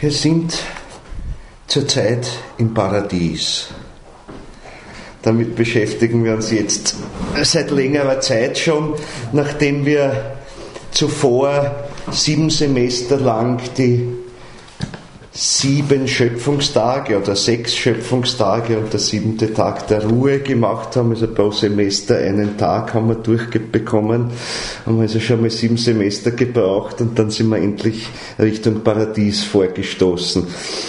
Wir sind zurzeit im Paradies. Damit beschäftigen wir uns jetzt seit längerer Zeit schon, nachdem wir zuvor 7 Semester lang die 7 Schöpfungstage oder 6 Schöpfungstage und der 7. Tag der Ruhe gemacht haben. Also pro Semester einen Tag haben wir durchbekommen. Haben also schon mal 7 Semester gebraucht und dann sind wir endlich Richtung Paradies vorgestoßen.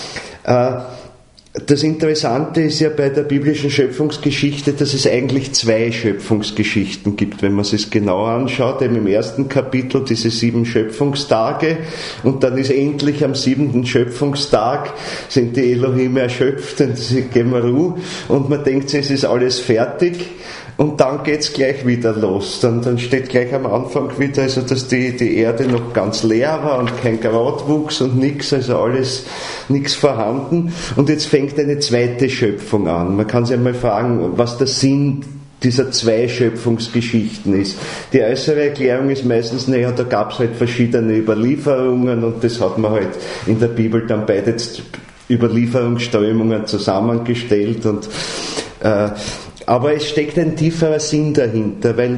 Das Interessante ist ja bei der biblischen Schöpfungsgeschichte, dass es eigentlich 2 Schöpfungsgeschichten gibt, wenn man es sich genau anschaut. Eben im ersten Kapitel diese 7 Schöpfungstage und dann ist endlich am 7. Schöpfungstag sind die Elohim erschöpft und sie geben Ruhe und man denkt sich, es ist alles fertig. Und dann geht's gleich wieder los. Dann steht gleich am Anfang wieder, also dass die Erde noch ganz leer war und kein Kraut wuchs und nichts, also alles, nichts vorhanden. Und jetzt fängt eine zweite Schöpfung an. Man kann sich einmal fragen, was der Sinn dieser 2 Schöpfungsgeschichten ist. Die äußere Erklärung ist meistens, naja, da gab's halt verschiedene Überlieferungen und das hat man halt in der Bibel dann beide Überlieferungsströmungen zusammengestellt und aber es steckt ein tieferer Sinn dahinter, weil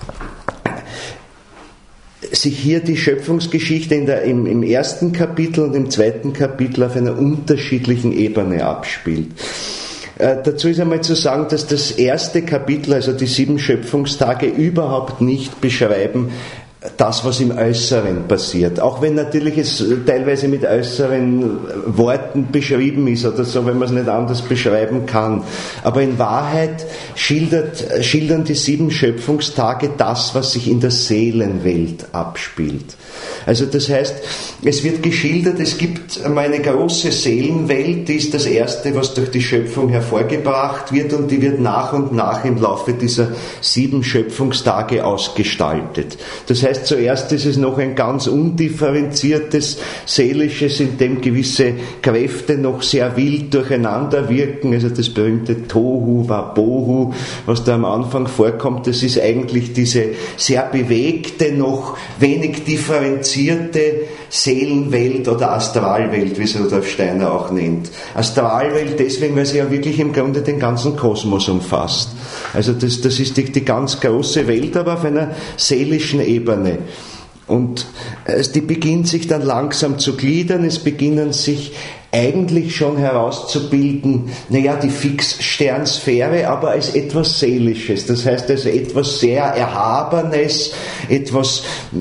sich hier die Schöpfungsgeschichte im ersten Kapitel und im zweiten Kapitel auf einer unterschiedlichen Ebene abspielt. Dazu ist einmal zu sagen, dass das erste Kapitel, also die 7 Schöpfungstage, überhaupt nicht beschreiben, das, was im Äußeren passiert. Auch wenn natürlich es teilweise mit äußeren Worten beschrieben ist oder so, wenn man es nicht anders beschreiben kann. Aber in Wahrheit schildern die 7 Schöpfungstage das, was sich in der Seelenwelt abspielt. Also das heißt, es wird geschildert, es gibt einmal eine große Seelenwelt, die ist das Erste, was durch die Schöpfung hervorgebracht wird und die wird nach und nach im Laufe dieser 7 Schöpfungstage ausgestaltet. Das heißt, zuerst ist es noch ein ganz undifferenziertes Seelisches, in dem gewisse Kräfte noch sehr wild durcheinander wirken, also das berühmte Tohu Wabohu, was da am Anfang vorkommt, das ist eigentlich diese sehr bewegte, noch wenig differenzierte Seelenwelt oder Astralwelt, wie es Rudolf Steiner auch nennt. Astralwelt deswegen, weil sie ja wirklich im Grunde den ganzen Kosmos umfasst. Also das ist die ganz große Welt, aber auf einer seelischen Ebene. Und die beginnt sich dann langsam zu gliedern, es beginnen sich eigentlich schon herauszubilden, die Fixsternsphäre, aber als etwas Seelisches. Das heißt also etwas sehr Erhabenes, etwas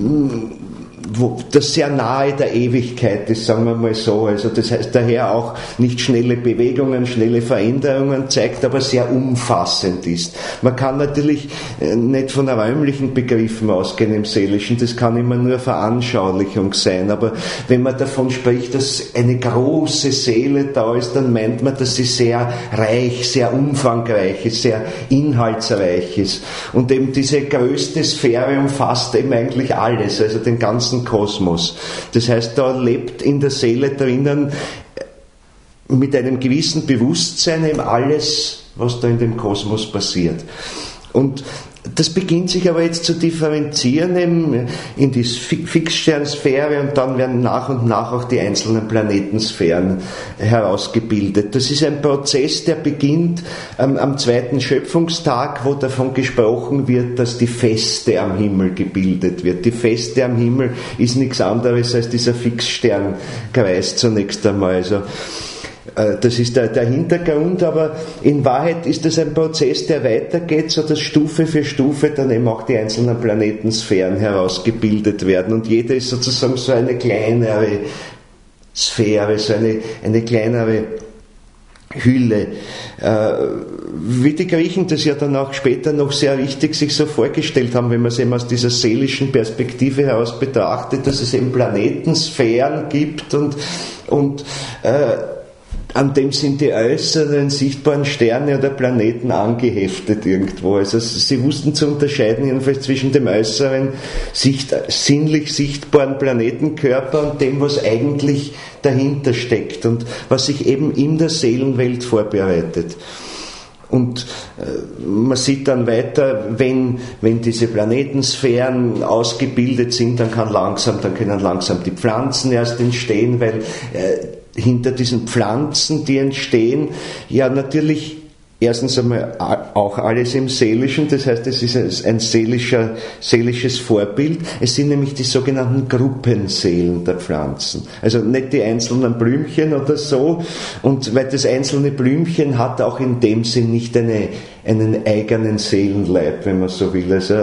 das sehr nahe der Ewigkeit ist, sagen wir mal so. Also das heißt daher auch nicht schnelle Bewegungen, schnelle Veränderungen zeigt, aber sehr umfassend ist. Man kann natürlich nicht von räumlichen Begriffen ausgehen im Seelischen, das kann immer nur Veranschaulichung sein, aber wenn man davon spricht, dass eine große Seele da ist, dann meint man, dass sie sehr reich, sehr umfangreich ist, sehr inhaltsreich ist. Und eben diese größte Sphäre umfasst eben eigentlich alles, also den ganzen Kosmos. Das heißt, da lebt in der Seele drinnen mit einem gewissen Bewusstsein eben alles, was da in dem Kosmos passiert. Und das beginnt sich aber jetzt zu differenzieren eben in die Fixsternsphäre und dann werden nach und nach auch die einzelnen Planetensphären herausgebildet. Das ist ein Prozess, der beginnt am 2. Schöpfungstag, wo davon gesprochen wird, dass die Feste am Himmel gebildet wird. Die Feste am Himmel ist nichts anderes als dieser Fixsternkreis zunächst einmal. Also das ist der Hintergrund, aber in Wahrheit ist das ein Prozess, der weitergeht, so dass Stufe für Stufe dann eben auch die einzelnen Planetensphären herausgebildet werden und jede ist sozusagen so eine kleinere Sphäre, so eine kleinere Hülle. Wie die Griechen das ja dann auch später noch sehr richtig sich so vorgestellt haben, wenn man es eben aus dieser seelischen Perspektive heraus betrachtet, dass es eben Planetensphären gibt und an dem sind die äußeren sichtbaren Sterne oder Planeten angeheftet irgendwo. Also sie wussten zu unterscheiden jedenfalls zwischen dem äußeren, sinnlich sichtbaren Planetenkörper und dem, was eigentlich dahinter steckt und was sich eben in der Seelenwelt vorbereitet. Und man sieht dann weiter, wenn diese Planetensphären ausgebildet sind, dann können langsam die Pflanzen erst entstehen, weil hinter diesen Pflanzen, die entstehen, ja natürlich erstens einmal auch alles im Seelischen, das heißt, es ist ein seelisches Vorbild. Es sind nämlich die sogenannten Gruppenseelen der Pflanzen. Also nicht die einzelnen Blümchen oder so. Und weil das einzelne Blümchen hat auch in dem Sinn nicht einen eigenen Seelenleib, wenn man so will. Also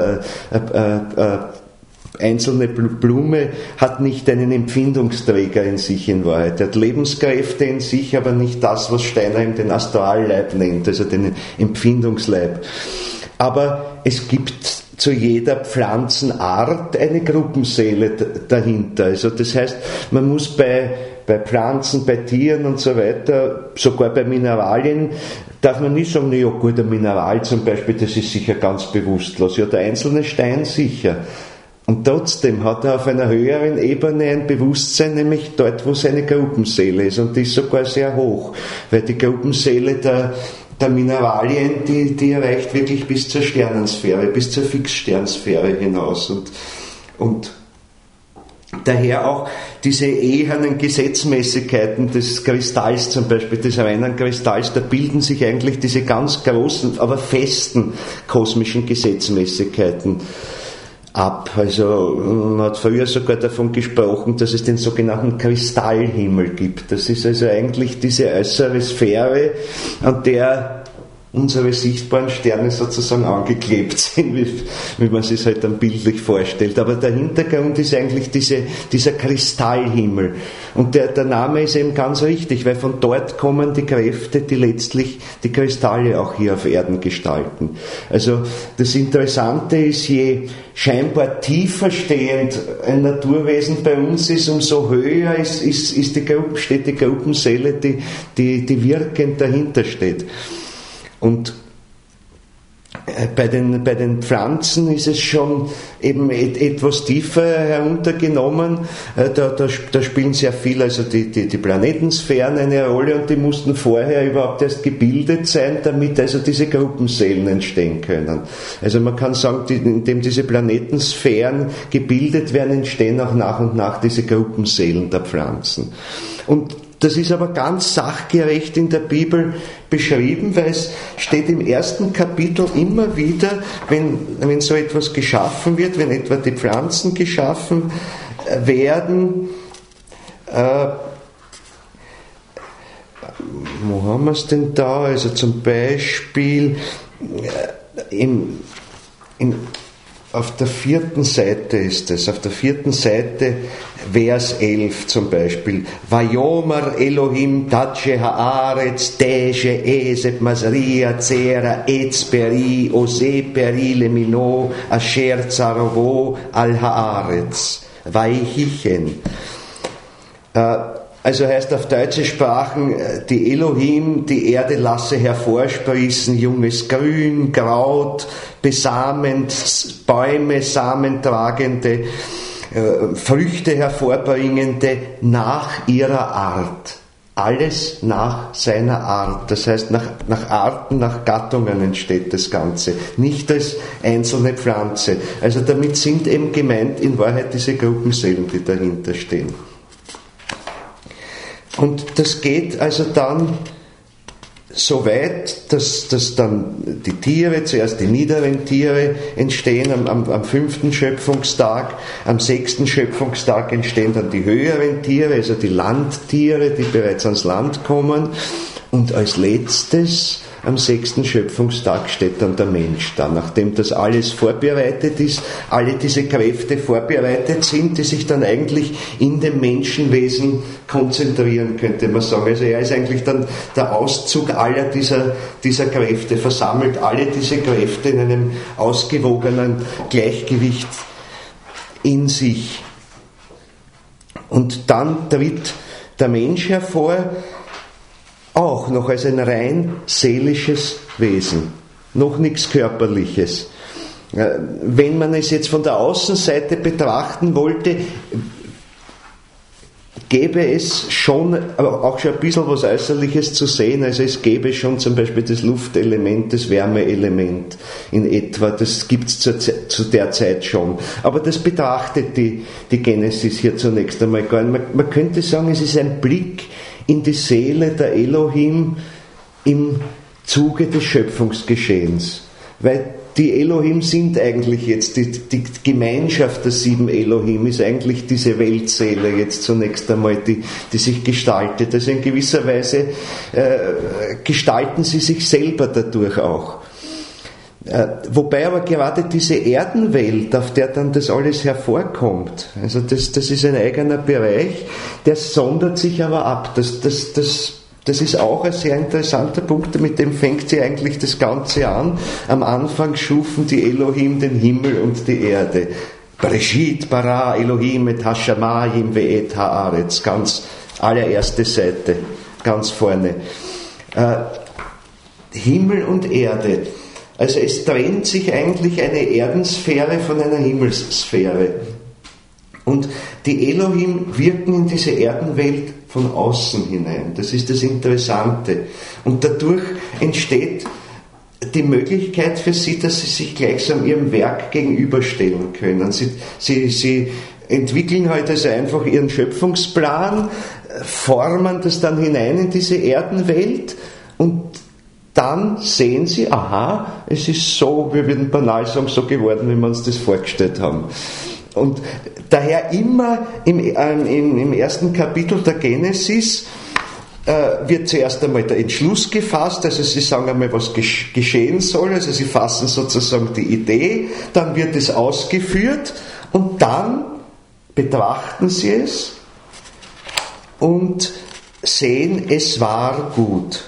einzelne Blume hat nicht einen Empfindungsträger in sich in Wahrheit. Er hat Lebenskräfte in sich, aber nicht das, was Steiner ihm den Astralleib nennt, also den Empfindungsleib. Aber es gibt zu jeder Pflanzenart eine Gruppenseele dahinter. Also das heißt, man muss bei Pflanzen, bei Tieren und so weiter, sogar bei Mineralien, darf man nicht sagen, na ja gut, ein Mineral zum Beispiel, das ist sicher ganz bewusstlos. Ja, der einzelne Stein sicher. Und trotzdem hat er auf einer höheren Ebene ein Bewusstsein, nämlich dort, wo seine Gruppenseele ist. Und die ist sogar sehr hoch, weil die Gruppenseele der Mineralien, die erreicht wirklich bis zur Sternensphäre, bis zur Fixsternsphäre hinaus. Und daher auch diese ehernen Gesetzmäßigkeiten des Kristalls zum Beispiel, des reinen Kristalls, da bilden sich eigentlich diese ganz großen, aber festen kosmischen Gesetzmäßigkeiten ab. Also man hat früher sogar davon gesprochen, dass es den sogenannten Kristallhimmel gibt. Das ist also eigentlich diese äußere Sphäre, an der unsere sichtbaren Sterne sozusagen angeklebt sind, wie man sich halt dann bildlich vorstellt. Aber der Hintergrund ist eigentlich dieser Kristallhimmel. Und der Name ist eben ganz richtig, weil von dort kommen die Kräfte, die letztlich die Kristalle auch hier auf Erden gestalten. Also das Interessante ist, je scheinbar tiefer stehend ein Naturwesen bei uns ist, umso höher steht die Gruppenseele, die wirkend dahinter steht. Und bei den Pflanzen ist es schon eben etwas tiefer heruntergenommen. Da spielen sehr viel, also die Planetensphären eine Rolle, und die mussten vorher überhaupt erst gebildet sein, damit also diese Gruppenseelen entstehen können. Also man kann sagen, indem diese Planetensphären gebildet werden, entstehen auch nach und nach diese Gruppenseelen der Pflanzen. Und das ist aber ganz sachgerecht in der Bibel beschrieben, weil es steht im ersten Kapitel immer wieder, wenn so etwas geschaffen wird, wenn etwa die Pflanzen geschaffen werden, wo haben wir es denn da? Also zum Beispiel auf der 4. Seite ist es, auf der 4. Seite, Vers 11 zum Beispiel. Vayomer Elohim tache haaretz, teche eset masria zera etz peri, ose peri lemino, asher zarovo al haaretz. Weichichen. Also heißt auf deutsche Sprachen, die Elohim, die Erde lasse hervorsprießen, junges Grün, Kraut, besamend, Bäume, samentragende, Früchte hervorbringende nach ihrer Art. Alles nach seiner Art. Das heißt, nach Arten, nach Gattungen entsteht das Ganze. Nicht als einzelne Pflanze. Also damit sind eben gemeint in Wahrheit diese Gruppenseelen, die dahinter stehen. Und das geht also dann so weit, dass dann die Tiere, zuerst die niederen Tiere entstehen am 5. Schöpfungstag, am 6. Schöpfungstag entstehen dann die höheren Tiere, also die Landtiere, die bereits ans Land kommen, und als letztes am 6. Schöpfungstag steht dann der Mensch da, nachdem das alles vorbereitet ist, alle diese Kräfte vorbereitet sind, die sich dann eigentlich in dem Menschenwesen konzentrieren, könnte man sagen. Also er ist eigentlich dann der Auszug aller dieser Kräfte, versammelt alle diese Kräfte in einem ausgewogenen Gleichgewicht in sich. Und dann tritt der Mensch hervor, auch noch als ein rein seelisches Wesen, noch nichts Körperliches. Wenn man es jetzt von der Außenseite betrachten wollte, gäbe es schon auch schon ein bisschen was Äußerliches zu sehen. Also es gäbe schon zum Beispiel das Luftelement, das Wärmeelement in etwa, das gibt es zu der Zeit schon. Aber das betrachtet die Genesis hier zunächst einmal gar nicht. Man könnte sagen, es ist ein Blick in die Seele der Elohim im Zuge des Schöpfungsgeschehens. Weil die Elohim sind eigentlich jetzt, die Gemeinschaft der 7 Elohim ist eigentlich diese Weltseele jetzt zunächst einmal, die sich gestaltet. Also in gewisser Weise gestalten sie sich selber dadurch auch. Wobei aber gerade diese Erdenwelt, auf der dann das alles hervorkommt, also das ist ein eigener Bereich, der sondert sich aber ab. Das ist auch ein sehr interessanter Punkt, mit dem fängt sie eigentlich das Ganze an. Am Anfang schufen die Elohim den Himmel und die Erde. Bereshit bara Elohim et hashamayim ve'et haaretz, ganz allererste Seite, ganz vorne. Himmel und Erde. Also es trennt sich eigentlich eine Erdensphäre von einer Himmelssphäre. Und die Elohim wirken in diese Erdenwelt von außen hinein. Das ist das Interessante. Und dadurch entsteht die Möglichkeit für sie, dass sie sich gleichsam ihrem Werk gegenüberstellen können. Sie entwickeln halt also einfach ihren Schöpfungsplan, formen das dann hinein in diese Erdenwelt und dann sehen sie, aha, es ist so, wir würden banal sagen, so geworden, wie wir uns das vorgestellt haben. Und daher immer im ersten Kapitel der Genesis wird zuerst einmal der Entschluss gefasst, also sie sagen einmal, was geschehen soll, also sie fassen sozusagen die Idee, dann wird es ausgeführt und dann betrachten sie es und sehen, es war gut.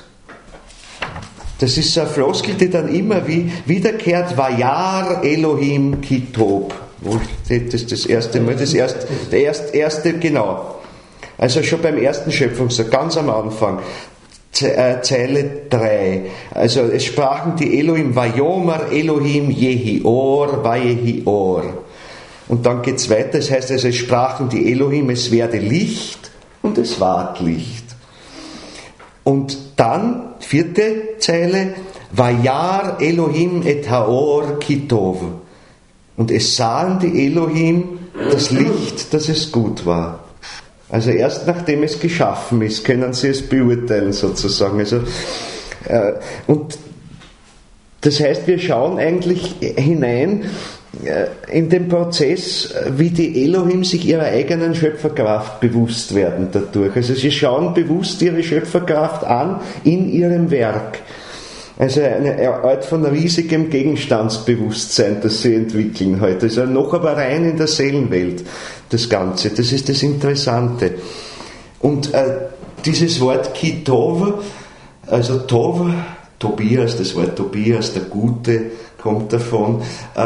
Das ist so eine Floskel, die dann immer wiederkehrt, Vayar Elohim Kitob. Wo steht das erste Mal? Der erste, genau. Also schon beim ersten Schöpfungstag, ganz am Anfang, Zeile 3. Also es sprachen die Elohim, Vayomer Elohim Yehior, Vayehior. Und dann geht es weiter, das heißt also, es sprachen die Elohim, es werde Licht und es ward Licht. Und dann, 4. Zeile, Vayar Elohim et Haor Kitov. Und es sahen die Elohim das Licht, dass es gut war. Also erst nachdem es geschaffen ist, können sie es beurteilen sozusagen. Also, und das heißt, wir schauen eigentlich hinein in den Prozess, wie die Elohim sich ihrer eigenen Schöpferkraft bewusst werden dadurch. Also sie schauen bewusst ihre Schöpferkraft an in ihrem Werk. Also eine Art von riesigem Gegenstandsbewusstsein, das sie entwickeln heute. Also noch aber rein in der Seelenwelt, das Ganze. Das ist das Interessante. Und dieses Wort Kitov, also Tov, Tobias, das Wort Tobias, der Gute, kommt davon,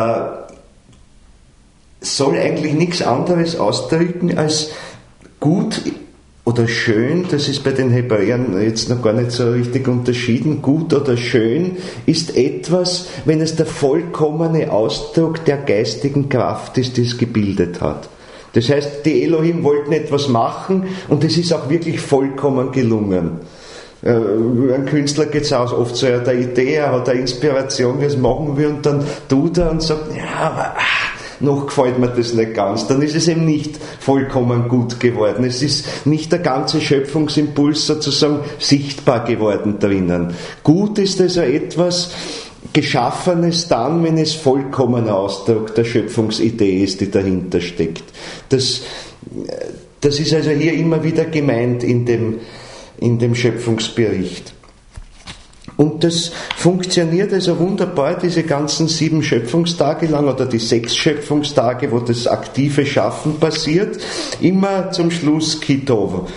soll eigentlich nichts anderes ausdrücken als gut oder schön. Das ist bei den Hebräern jetzt noch gar nicht so richtig unterschieden. Gut oder schön ist etwas, wenn es der vollkommene Ausdruck der geistigen Kraft ist, die es gebildet hat. Das heißt, die Elohim wollten etwas machen und es ist auch wirklich vollkommen gelungen. Ein Künstler geht es auch oft so, er hat eine Idee, er hat eine Inspiration, wie es machen wir, und dann tut er und sagt, ja, aber noch gefällt mir das nicht ganz. Dann ist es eben nicht vollkommen gut geworden. Es ist nicht der ganze Schöpfungsimpuls sozusagen sichtbar geworden drinnen. Gut ist also etwas Geschaffenes dann, wenn es vollkommener Ausdruck der Schöpfungsidee ist, die dahinter steckt. Das ist also hier immer wieder gemeint in dem Schöpfungsbericht. Und das funktioniert also wunderbar, diese ganzen 7 Schöpfungstage lang oder die 6 Schöpfungstage, wo das aktive Schaffen passiert, immer zum Schluss Kitov.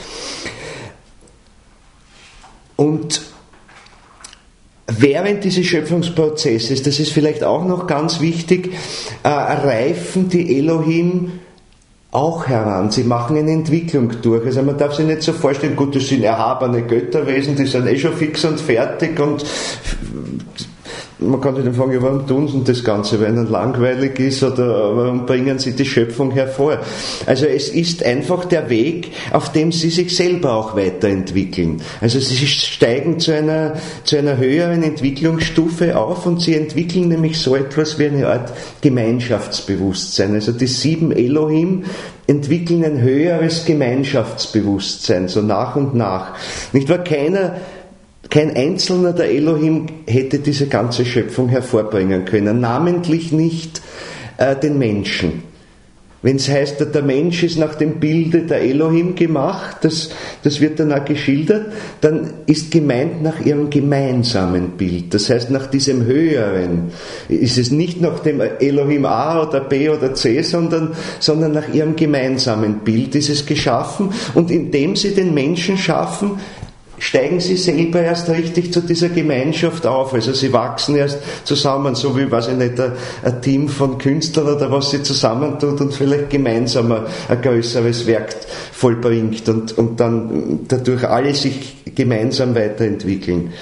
Und während dieses Schöpfungsprozesses, das ist vielleicht auch noch ganz wichtig, reifen die Elohim auch heran. Sie machen eine Entwicklung durch. Also man darf sich nicht so vorstellen, gut, das sind erhabene Götterwesen, die sind schon fix und fertig und man kann sich dann fragen, ja, warum tun sie das Ganze, weil ihnen langweilig ist oder warum bringen sie die Schöpfung hervor? Also es ist einfach der Weg, auf dem sie sich selber auch weiterentwickeln. Also sie steigen zu einer höheren Entwicklungsstufe auf und sie entwickeln nämlich so etwas wie eine Art Gemeinschaftsbewusstsein. Also die 7 Elohim entwickeln ein höheres Gemeinschaftsbewusstsein, so nach und nach. Nicht wahr? Kein einzelner der Elohim hätte diese ganze Schöpfung hervorbringen können, namentlich nicht den Menschen. Wenn es heißt, der Mensch ist nach dem Bilde der Elohim gemacht, das wird dann auch geschildert, dann ist gemeint nach ihrem gemeinsamen Bild. Das heißt, nach diesem Höheren ist es nicht nach dem Elohim A oder B oder C, sondern nach ihrem gemeinsamen Bild ist es geschaffen. Und indem sie den Menschen schaffen, steigen sie selber erst richtig zu dieser Gemeinschaft auf. Also sie wachsen erst zusammen, so wie, weiß ich nicht, ein Team von Künstlern oder was sie zusammentut und vielleicht gemeinsam ein größeres Werk vollbringt und dann dadurch alle sich gemeinsam weiterentwickeln.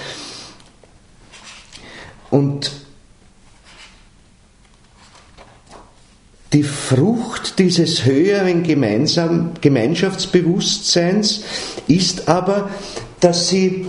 Und die Frucht dieses höheren Gemeinschaftsbewusstseins ist aber, dass sie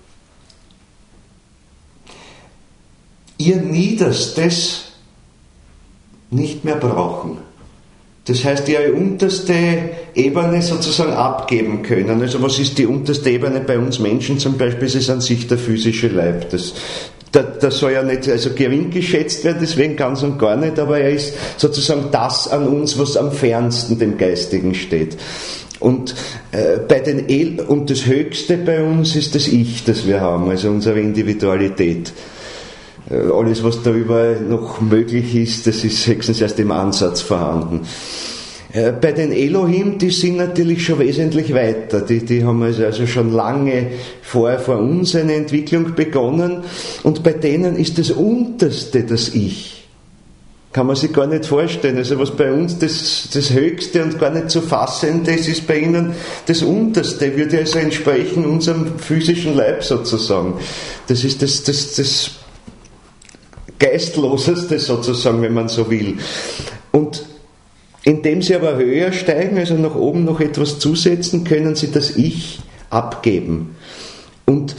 ihr Niederstes nicht mehr brauchen. Das heißt, ihre unterste Ebene sozusagen abgeben können. Also was ist die unterste Ebene bei uns Menschen zum Beispiel? Es ist an sich der physische Leib. Das soll ja nicht gering geschätzt werden, deswegen ganz und gar nicht, aber er ist sozusagen das an uns, was am fernsten dem Geistigen steht. Und und das Höchste bei uns ist das Ich, das wir haben, also unsere Individualität. Alles, was darüber noch möglich ist, das ist höchstens erst im Ansatz vorhanden. Bei den Elohim, die sind natürlich schon wesentlich weiter. Die haben also schon lange vor uns eine Entwicklung begonnen. Und bei denen ist das Unterste das Ich. Kann man sich gar nicht vorstellen. Also was bei uns das Höchste und gar nicht zu fassende ist bei ihnen das Unterste, würde also entsprechen unserem physischen Leib sozusagen. Das ist das Geistloseste sozusagen, wenn man so will. Und indem sie aber höher steigen, also nach oben noch etwas zusetzen, können sie das Ich abgeben. Und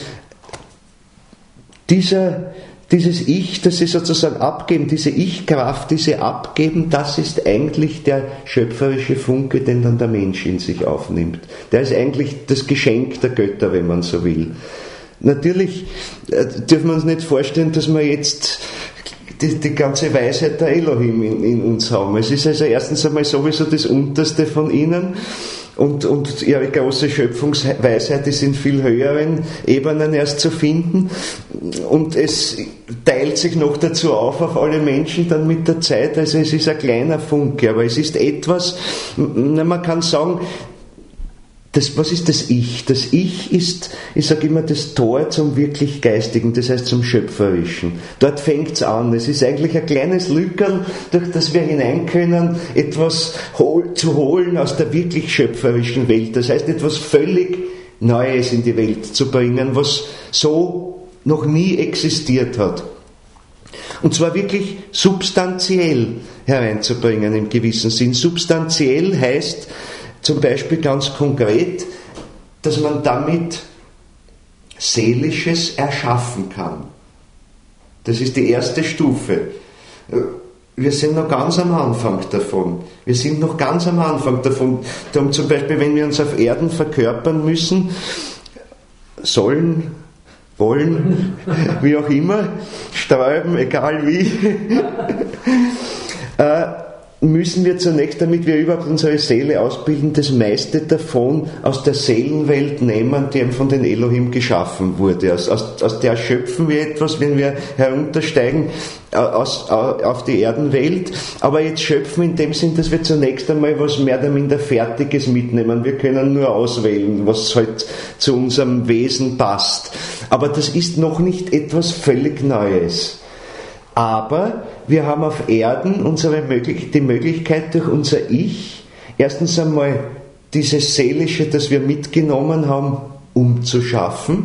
dieses Ich, das sie sozusagen abgeben, diese Ich-Kraft, die sie abgeben, das ist eigentlich der schöpferische Funke, den dann der Mensch in sich aufnimmt. Der ist eigentlich das Geschenk der Götter, wenn man so will. Natürlich dürfen wir uns nicht vorstellen, dass wir jetzt die ganze Weisheit der Elohim in uns haben. Es ist also erstens einmal sowieso das Unterste von ihnen und ihre große Schöpfungsweisheit ist in viel höheren Ebenen erst zu finden und es teilt sich noch dazu auf alle Menschen dann mit der Zeit, also es ist ein kleiner Funke, aber es ist etwas, man kann sagen, was ist das Ich? Das Ich ist, ich sage immer, das Tor zum wirklich Geistigen, das heißt zum Schöpferischen. Dort fängt es an. Es ist eigentlich ein kleines Lückerl, durch das wir hinein können, etwas zu holen aus der wirklich schöpferischen Welt. Das heißt, etwas völlig Neues in die Welt zu bringen, was so noch nie existiert hat. Und zwar wirklich substanziell hereinzubringen im gewissen Sinn. Substanziell heißt zum Beispiel ganz konkret, dass man damit Seelisches erschaffen kann. Das ist die erste Stufe. Wir sind noch ganz am Anfang davon. Darum zum Beispiel, wenn wir uns auf Erden verkörpern müssen, sollen, wollen, wie auch immer, sterben, egal wie, müssen wir zunächst, damit wir überhaupt unsere Seele ausbilden, das meiste davon aus der Seelenwelt nehmen, die von den Elohim geschaffen wurde. Aus der schöpfen wir etwas, wenn wir heruntersteigen auf die Erdenwelt. Aber jetzt schöpfen in dem Sinn, dass wir zunächst einmal was mehr oder minder Fertiges mitnehmen. Wir können nur auswählen, was halt zu unserem Wesen passt. Aber das ist noch nicht etwas völlig Neues. Aber wir haben auf Erden die Möglichkeit, durch unser Ich erstens einmal dieses Seelische, das wir mitgenommen haben, umzuschaffen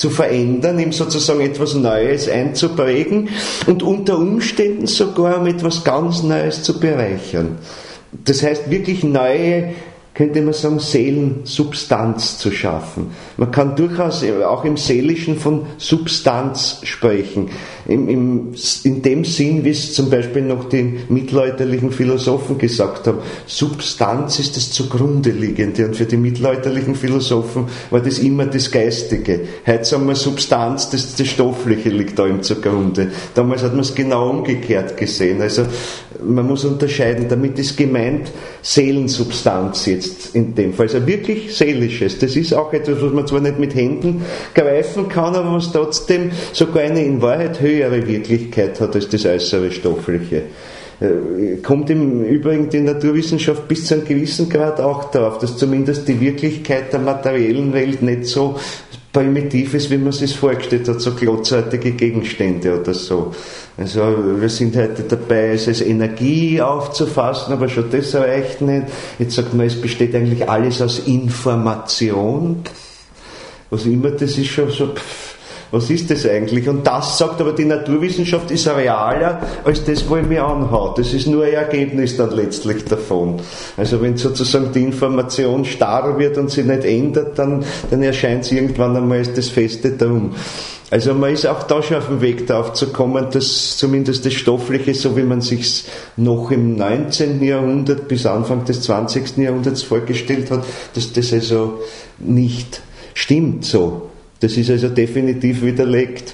zu verändern, ihm sozusagen etwas Neues einzuprägen und unter Umständen sogar um etwas ganz Neues zu bereichern. Das heißt, wirklich neue, könnte man sagen, Seelensubstanz zu schaffen. Man kann durchaus auch im Seelischen von Substanz sprechen. In dem Sinn, wie es zum Beispiel noch die mittelalterlichen Philosophen gesagt haben, Substanz ist das zugrunde liegende, und für die mittelalterlichen Philosophen war das immer das Geistige. Heute sagen wir Substanz, das Stoffliche liegt da im zugrunde. Damals hat man es genau umgekehrt gesehen. Also man muss unterscheiden, damit ist gemeint Seelensubstanz jetzt in dem Fall, also wirklich Seelisches. Das ist auch etwas, was man zwar nicht mit Händen greifen kann, aber was trotzdem sogar eine in Wahrheit höhere Wirklichkeit hat als das äußere Stoffliche. Kommt im Übrigen die Naturwissenschaft bis zu einem gewissen Grad auch darauf, dass zumindest die Wirklichkeit der materiellen Welt nicht so primitiv ist, wie man es sich vorgestellt hat, so klotzartige Gegenstände oder so. Also wir sind heute dabei, es als Energie aufzufassen, aber schon das reicht nicht. Jetzt sagt man, es besteht eigentlich alles aus Information. Was immer das ist, schon so, was ist das eigentlich? Und das sagt aber die Naturwissenschaft, ist realer als das, wo ich mich anhaue. Das ist nur ein Ergebnis dann letztlich davon. Also wenn sozusagen die Information starr wird und sich nicht ändert, dann erscheint es irgendwann einmal als das feste Drum. Also man ist auch da schon auf dem Weg darauf zu kommen, dass zumindest das Stoffliche, so wie man sich noch im 19. Jahrhundert bis Anfang des 20. Jahrhunderts vorgestellt hat, dass das also nicht stimmt so. Das ist also definitiv widerlegt.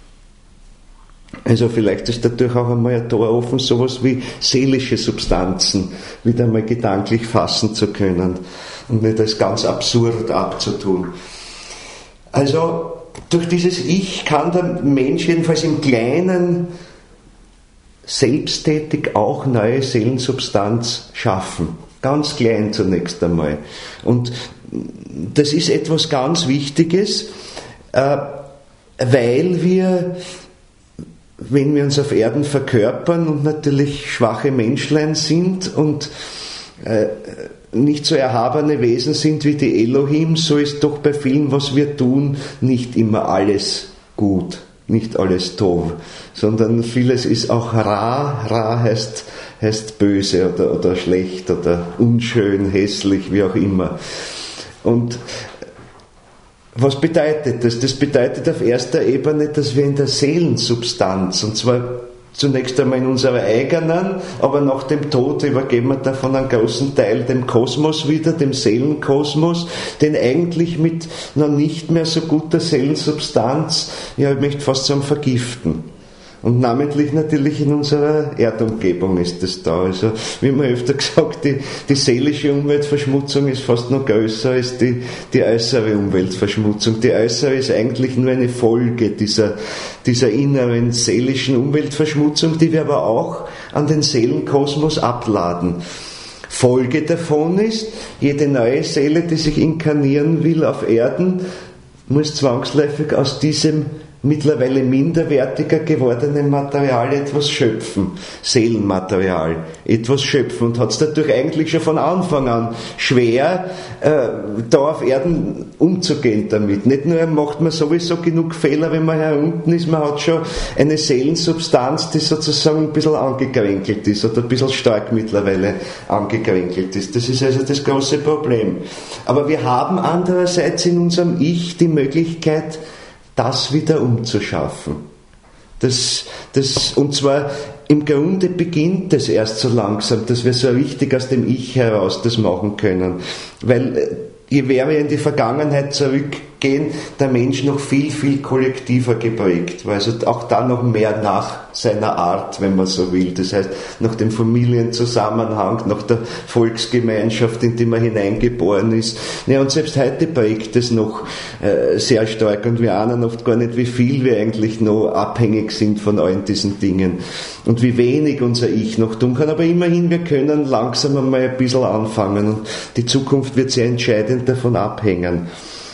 Also vielleicht ist dadurch auch einmal ein Tor offen, sowas wie seelische Substanzen wieder einmal gedanklich fassen zu können und nicht als ganz absurd abzutun. Also durch dieses Ich kann der Mensch jedenfalls im Kleinen selbsttätig auch neue Seelensubstanz schaffen. Ganz klein zunächst einmal. Und das ist etwas ganz Wichtiges, weil wir, wenn wir uns auf Erden verkörpern und natürlich schwache Menschlein sind und nicht so erhabene Wesen sind wie die Elohim, so ist doch bei vielen, was wir tun, nicht immer alles gut, nicht alles Tov, sondern vieles ist auch Ra. Ra heißt böse oder schlecht oder unschön, hässlich, wie auch immer. Und was bedeutet das? Das bedeutet auf erster Ebene, dass wir in der Seelensubstanz, und zwar zunächst einmal in unserer eigenen, aber nach dem Tod übergeben wir davon einen großen Teil dem Kosmos wieder, dem Seelenkosmos, den eigentlich mit noch nicht mehr so guter Seelensubstanz, ja, ich möchte fast sagen, vergiften. Und namentlich natürlich in unserer Erdumgebung ist das da. Also, wie man öfter gesagt, die seelische Umweltverschmutzung ist fast noch größer als die äußere Umweltverschmutzung. Die äußere ist eigentlich nur eine Folge dieser inneren seelischen Umweltverschmutzung, die wir aber auch an den Seelenkosmos abladen. Folge davon ist, jede neue Seele, die sich inkarnieren will auf Erden, muss zwangsläufig aus diesem mittlerweile minderwertiger gewordenen Material etwas schöpfen, Seelenmaterial, etwas schöpfen, und hat es dadurch eigentlich schon von Anfang an schwer, da auf Erden umzugehen damit. Nicht nur macht man sowieso genug Fehler, wenn man hier unten ist, man hat schon eine Seelensubstanz, die sozusagen ein bisschen angekränkelt ist oder ein bisschen stark mittlerweile angekränkelt ist. Das ist also das große Problem. Aber wir haben andererseits in unserem Ich die Möglichkeit, das wieder umzuschaffen. Und zwar im Grunde beginnt es erst so langsam, dass wir so richtig aus dem Ich heraus das machen können. Weil je mehr wir in die Vergangenheit zurückgehen, der Mensch noch viel, viel kollektiver geprägt war. Also auch da noch mehr nach seiner Art, wenn man so will. Das heißt, nach dem Familienzusammenhang, nach der Volksgemeinschaft, in die man hineingeboren ist. Ja, und selbst heute prägt es noch sehr stark, und wir ahnen oft gar nicht, wie viel wir eigentlich noch abhängig sind von allen diesen Dingen und wie wenig unser Ich noch tun kann. Aber immerhin, wir können langsam einmal ein bisschen anfangen, und die Zukunft wird sehr entscheidend davon abhängen.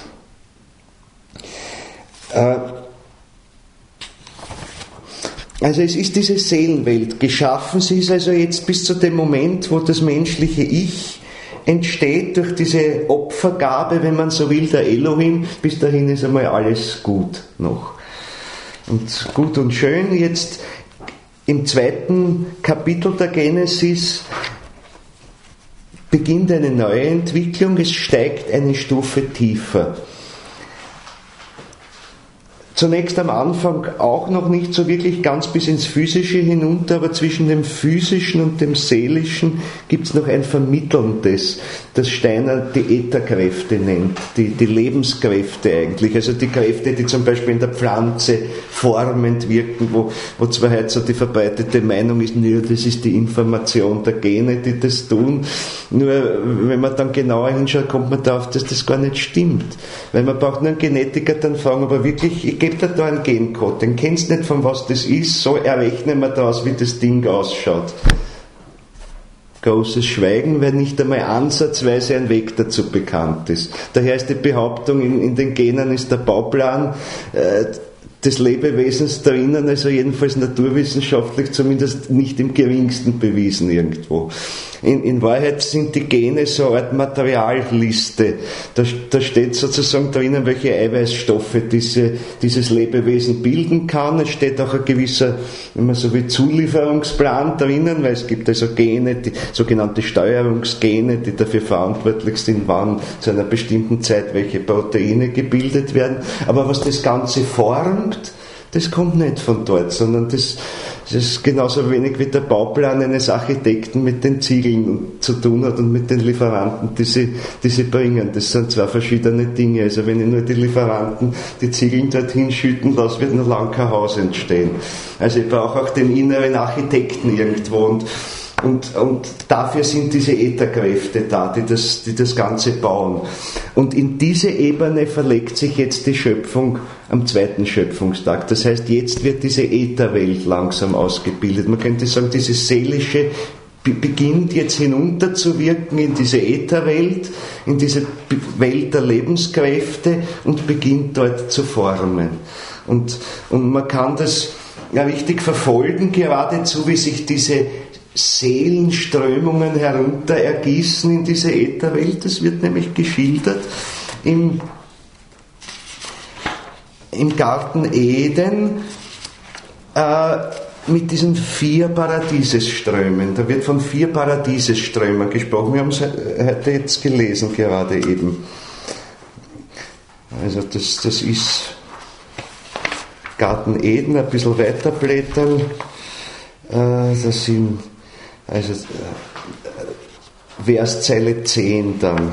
Also es ist diese Seelenwelt geschaffen, sie ist also jetzt bis zu dem Moment, wo das menschliche Ich entsteht durch diese Opfergabe, wenn man so will, der Elohim. Bis dahin ist einmal alles gut noch. Und gut und schön. Jetzt im 2. Kapitel der Genesis beginnt eine neue Entwicklung, es steigt eine Stufe tiefer. Zunächst am Anfang auch noch nicht so wirklich ganz bis ins Physische hinunter, aber zwischen dem Physischen und dem Seelischen gibt es noch ein Vermittelndes, das Steiner die Ätherkräfte nennt, die Lebenskräfte eigentlich, also die Kräfte, die zum Beispiel in der Pflanze formend wirken, wo zwar heute so die verbreitete Meinung ist, nur das ist die Information der Gene, die das tun, nur wenn man dann genauer hinschaut, kommt man darauf, dass das gar nicht stimmt, weil man braucht nur einen Genetiker dann fragen, aber wirklich, ich gebe dir da einen Gencode, den kennst du nicht, von was das ist, so errechnen wir daraus, wie das Ding ausschaut. Großes Schweigen, weil nicht einmal ansatzweise ein Weg dazu bekannt ist. Daher ist die Behauptung, in den Genen ist der Bauplan des Lebewesens drinnen, also jedenfalls naturwissenschaftlich zumindest nicht im geringsten bewiesen irgendwo. In Wahrheit sind die Gene so eine Art Materialliste. Da steht sozusagen drinnen, welche Eiweißstoffe dieses Lebewesen bilden kann. Es steht auch ein gewisser, wenn man so will, Zulieferungsplan drinnen, weil es gibt also Gene, die sogenannte Steuerungsgene, die dafür verantwortlich sind, wann zu einer bestimmten Zeit welche Proteine gebildet werden. Aber was das Ganze formt, das kommt nicht von dort, sondern das ist genauso wenig wie der Bauplan eines Architekten mit den Ziegeln zu tun hat und mit den Lieferanten, die sie bringen. Das sind zwei verschiedene Dinge. Also wenn ich nur die Lieferanten die Ziegeln dorthin schütten lasse, wird noch lang kein Haus entstehen. Also ich brauche auch den inneren Architekten irgendwo und dafür sind diese Ätherkräfte da, die das Ganze bauen. Und in diese Ebene verlegt sich jetzt die Schöpfung am 2. Schöpfungstag. Das heißt, jetzt wird diese Ätherwelt langsam ausgebildet. Man könnte sagen, dieses Seelische beginnt jetzt hinunterzuwirken in diese Ätherwelt, in diese Welt der Lebenskräfte und beginnt dort zu formen. Und man kann das ja richtig verfolgen, geradezu wie sich diese Seelenströmungen herunter ergießen in diese Ätherwelt. Das wird nämlich geschildert im Garten Eden mit diesen 4 Paradiesesströmen. Da wird von 4 Paradiesesströmen gesprochen. Wir haben es heute jetzt gelesen, gerade eben. Also das ist Garten Eden, ein bisschen weiterblättern. Das sind also Verszeile 10 dann.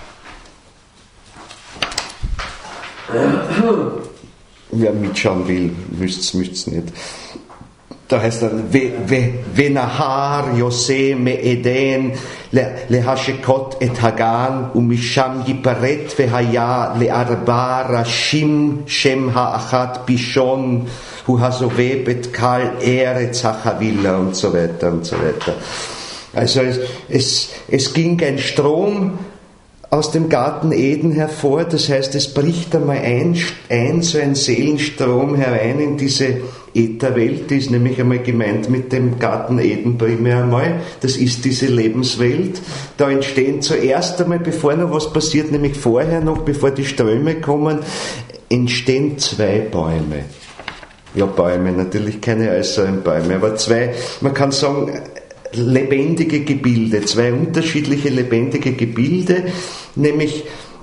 Wer mitschauen will, müsst's nicht. Da heißt dann, Venahar, Yose, Me'eden, Lehashekot et Hagan, Umisham Yiparet, Vehaya, Le'arba, Rashim, Shem Ha'achat, Bishon, Huhasove, Betkal, Eretz, Hachavilla und so weiter und so weiter. Also es ging ein Strom aus dem Garten Eden hervor, das heißt, es bricht einmal so ein Seelenstrom herein in diese Ätherwelt, die ist nämlich einmal gemeint mit dem Garten Eden primär einmal, das ist diese Lebenswelt. Da entstehen zuerst einmal, bevor noch was passiert, nämlich vorher noch, bevor die Ströme kommen, entstehen 2 Bäume. Ja, Bäume, natürlich keine äußeren Bäume, aber 2, man kann sagen, lebendige Gebilde, 2 unterschiedliche lebendige Gebilde, nämlich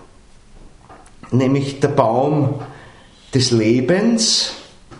der Baum des Lebens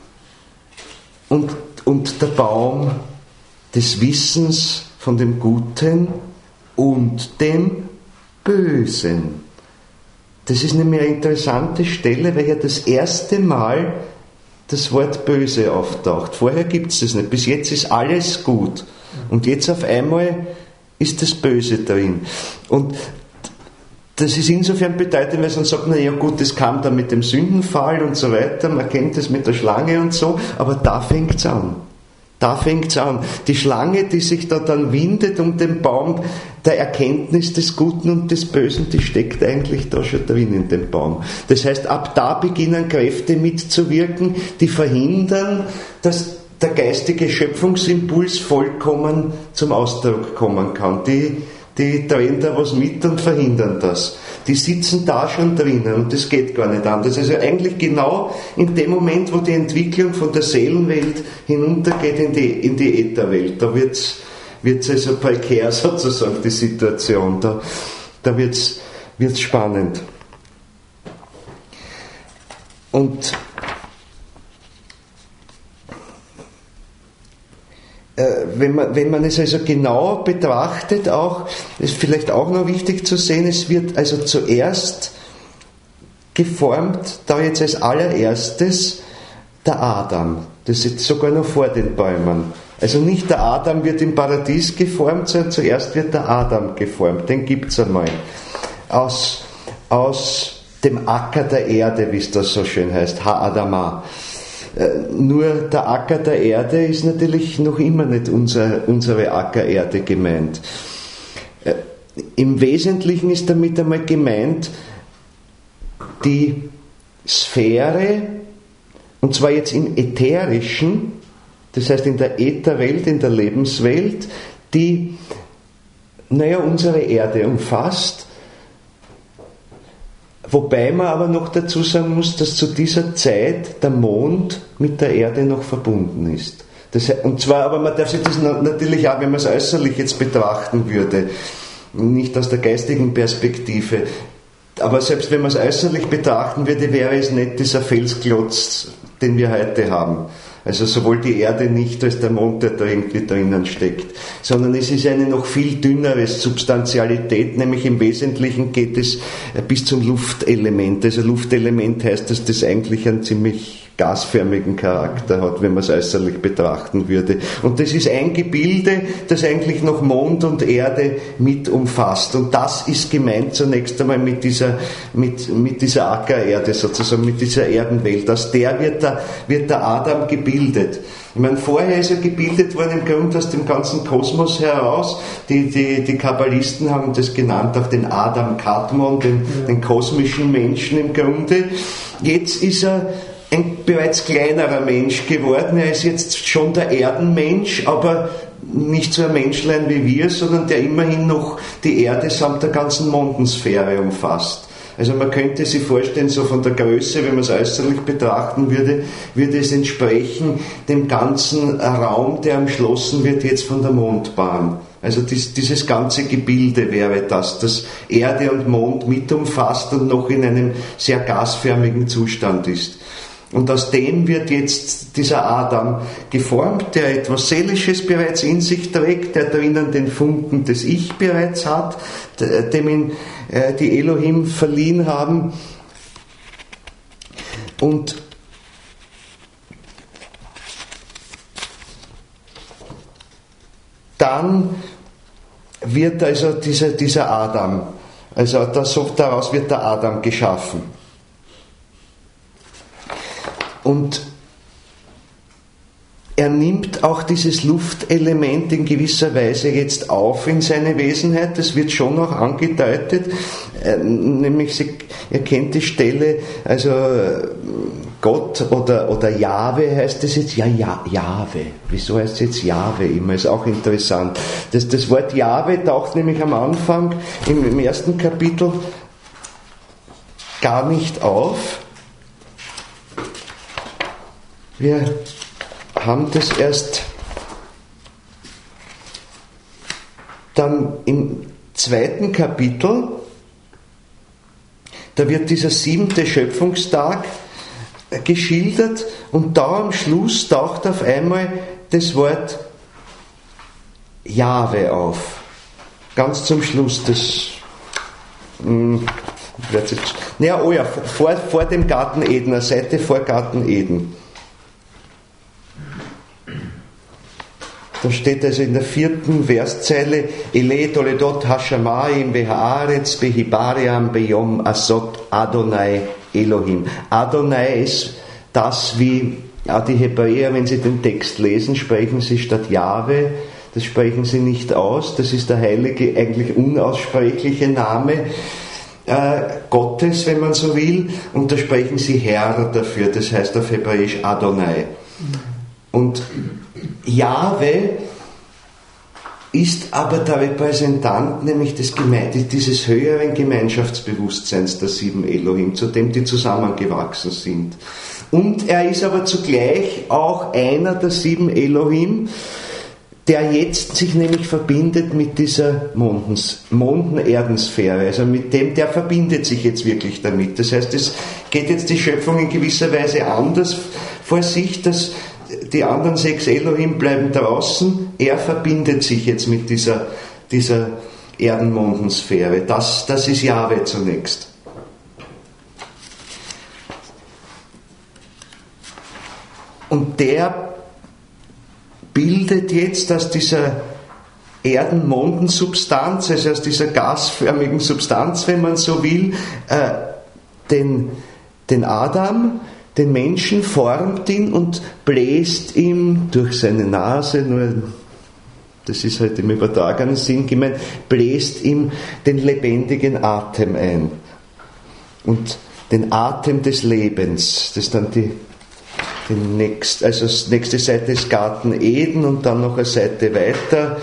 und der Baum des Wissens von dem Guten und dem Bösen. Das ist nämlich eine interessante Stelle, weil ja das erste Mal das Wort Böse auftaucht. Vorher gibt es das nicht. Bis jetzt ist alles gut. Und jetzt auf einmal ist das Böse drin. Und das ist insofern bedeutend, weil man sagt, na ja gut, das kam dann mit dem Sündenfall und so weiter, man kennt das mit der Schlange und so, aber da fängt's an. Da fängt's an. Die Schlange, die sich da dann windet um den Baum der Erkenntnis des Guten und des Bösen, die steckt eigentlich da schon drin in dem Baum. Das heißt, ab da beginnen Kräfte mitzuwirken, die verhindern, dass der geistige Schöpfungsimpuls vollkommen zum Ausdruck kommen kann. die drehen da was mit und verhindern das. Die sitzen da schon drinnen und das geht gar nicht anders. Also eigentlich genau in dem Moment, wo die Entwicklung von der Seelenwelt hinuntergeht in die Ätherwelt, da wird's also prekär sozusagen, die Situation. Da wird's spannend. Und wenn man es also genau betrachtet, auch, ist vielleicht auch noch wichtig zu sehen, es wird also zuerst geformt, da jetzt als allererstes der Adam. Das ist sogar noch vor den Bäumen. Also nicht der Adam wird im Paradies geformt, sondern zuerst wird der Adam geformt. Den gibt es einmal. Aus dem Acker der Erde, wie es das so schön heißt, Ha-Adama. Nur der Acker der Erde ist natürlich noch immer nicht unsere Ackererde gemeint. Im Wesentlichen ist damit einmal gemeint die Sphäre, und zwar jetzt im Ätherischen, das heißt in der Ätherwelt, in der Lebenswelt, die unsere Erde umfasst, wobei man aber noch dazu sagen muss, dass zu dieser Zeit der Mond mit der Erde noch verbunden ist. Und zwar, aber man darf sich das natürlich auch, wenn man es äußerlich jetzt betrachten würde, nicht aus der geistigen Perspektive, aber selbst wenn man es äußerlich betrachten würde, wäre es nicht dieser Felsklotz, den wir heute haben. Also sowohl die Erde nicht als der Mond, der da irgendwie drinnen steckt, sondern es ist eine noch viel dünnere Substantialität, nämlich im Wesentlichen geht es bis zum Luftelement. Also Luftelement heißt, dass das eigentlich einen ziemlich gasförmigen Charakter hat, wenn man es äußerlich betrachten würde. Und das ist ein Gebilde, das eigentlich noch Mond und Erde mit umfasst. Und das ist gemeint zunächst einmal mit dieser Ackererde sozusagen, mit dieser Erdenwelt. Aus der wird der Adam gebildet. Ich meine, vorher ist er gebildet worden im Grunde aus dem ganzen Kosmos heraus. Die Kabbalisten haben das genannt, auch den Adam Kadmon, den kosmischen Menschen im Grunde. Jetzt ist er ein bereits kleinerer Mensch geworden. Er ist jetzt schon der Erdenmensch, aber nicht so ein Menschlein wie wir, sondern der immerhin noch die Erde samt der ganzen Mondensphäre umfasst. Also man könnte sich vorstellen, so von der Größe, wenn man es äußerlich betrachten würde es entsprechen dem ganzen Raum, der umschlossen wird jetzt von der Mondbahn. Also dieses ganze Gebilde wäre das Erde und Mond mit umfasst und noch in einem sehr gasförmigen Zustand ist. Und aus dem wird jetzt dieser Adam geformt, der etwas Seelisches bereits in sich trägt, der drinnen den Funken des Ich bereits hat, dem ihn die Elohim verliehen haben. Und dann wird also dieser Adam, also daraus wird der Adam geschaffen. Und er nimmt auch dieses Luftelement in gewisser Weise jetzt auf in seine Wesenheit. Das wird schon auch angedeutet, nämlich ihr kennt die Stelle, also Gott oder Jahwe heißt es jetzt, Jahwe. Wieso heißt es jetzt Jahwe immer? Ist auch interessant. Das Wort Jahwe taucht nämlich am Anfang im ersten Kapitel gar nicht auf. Wir haben das erst dann im zweiten Kapitel, da wird dieser 7. Schöpfungstag geschildert und da am Schluss taucht auf einmal das Wort Jahwe auf. Ganz zum Schluss, vor dem Garten Eden, eine Seite vor Garten Eden. Da steht also in der 4. Verszeile Ele Toledot Hashamayim Behaaretz Behibariam Beyom Asot Adonai Elohim. Adonai ist das, wie auch die Hebräer, wenn sie den Text lesen, sprechen sie statt Jahwe, das sprechen sie nicht aus, das ist der heilige, eigentlich unaussprechliche Name Gottes, wenn man so will, und da sprechen sie Herr dafür, das heißt auf Hebräisch Adonai. Und Jahwe ist aber der Repräsentant nämlich dieses höheren Gemeinschaftsbewusstseins der 7 Elohim, zu dem die zusammengewachsen sind. Und er ist aber zugleich auch einer der 7 Elohim, der jetzt sich nämlich verbindet mit dieser Monden-Erdensphäre, also mit dem, der verbindet sich jetzt wirklich damit. Das heißt, es geht jetzt die Schöpfung in gewisser Weise anders vor sich, dass die anderen 6 Elohim bleiben draußen, er verbindet sich jetzt mit dieser Erden-Mondensphäre. Das ist Jahwe zunächst. Und der bildet jetzt aus dieser Erden-Mondensubstanz, also aus dieser gasförmigen Substanz, wenn man so will, den Adam, den Menschen, formt ihn und bläst ihm durch seine Nase, nur das ist halt im übertragenen Sinn gemeint, bläst ihm den lebendigen Atem ein. Und den Atem des Lebens, das ist dann also die nächste Seite ist Garten Eden und dann noch eine Seite weiter.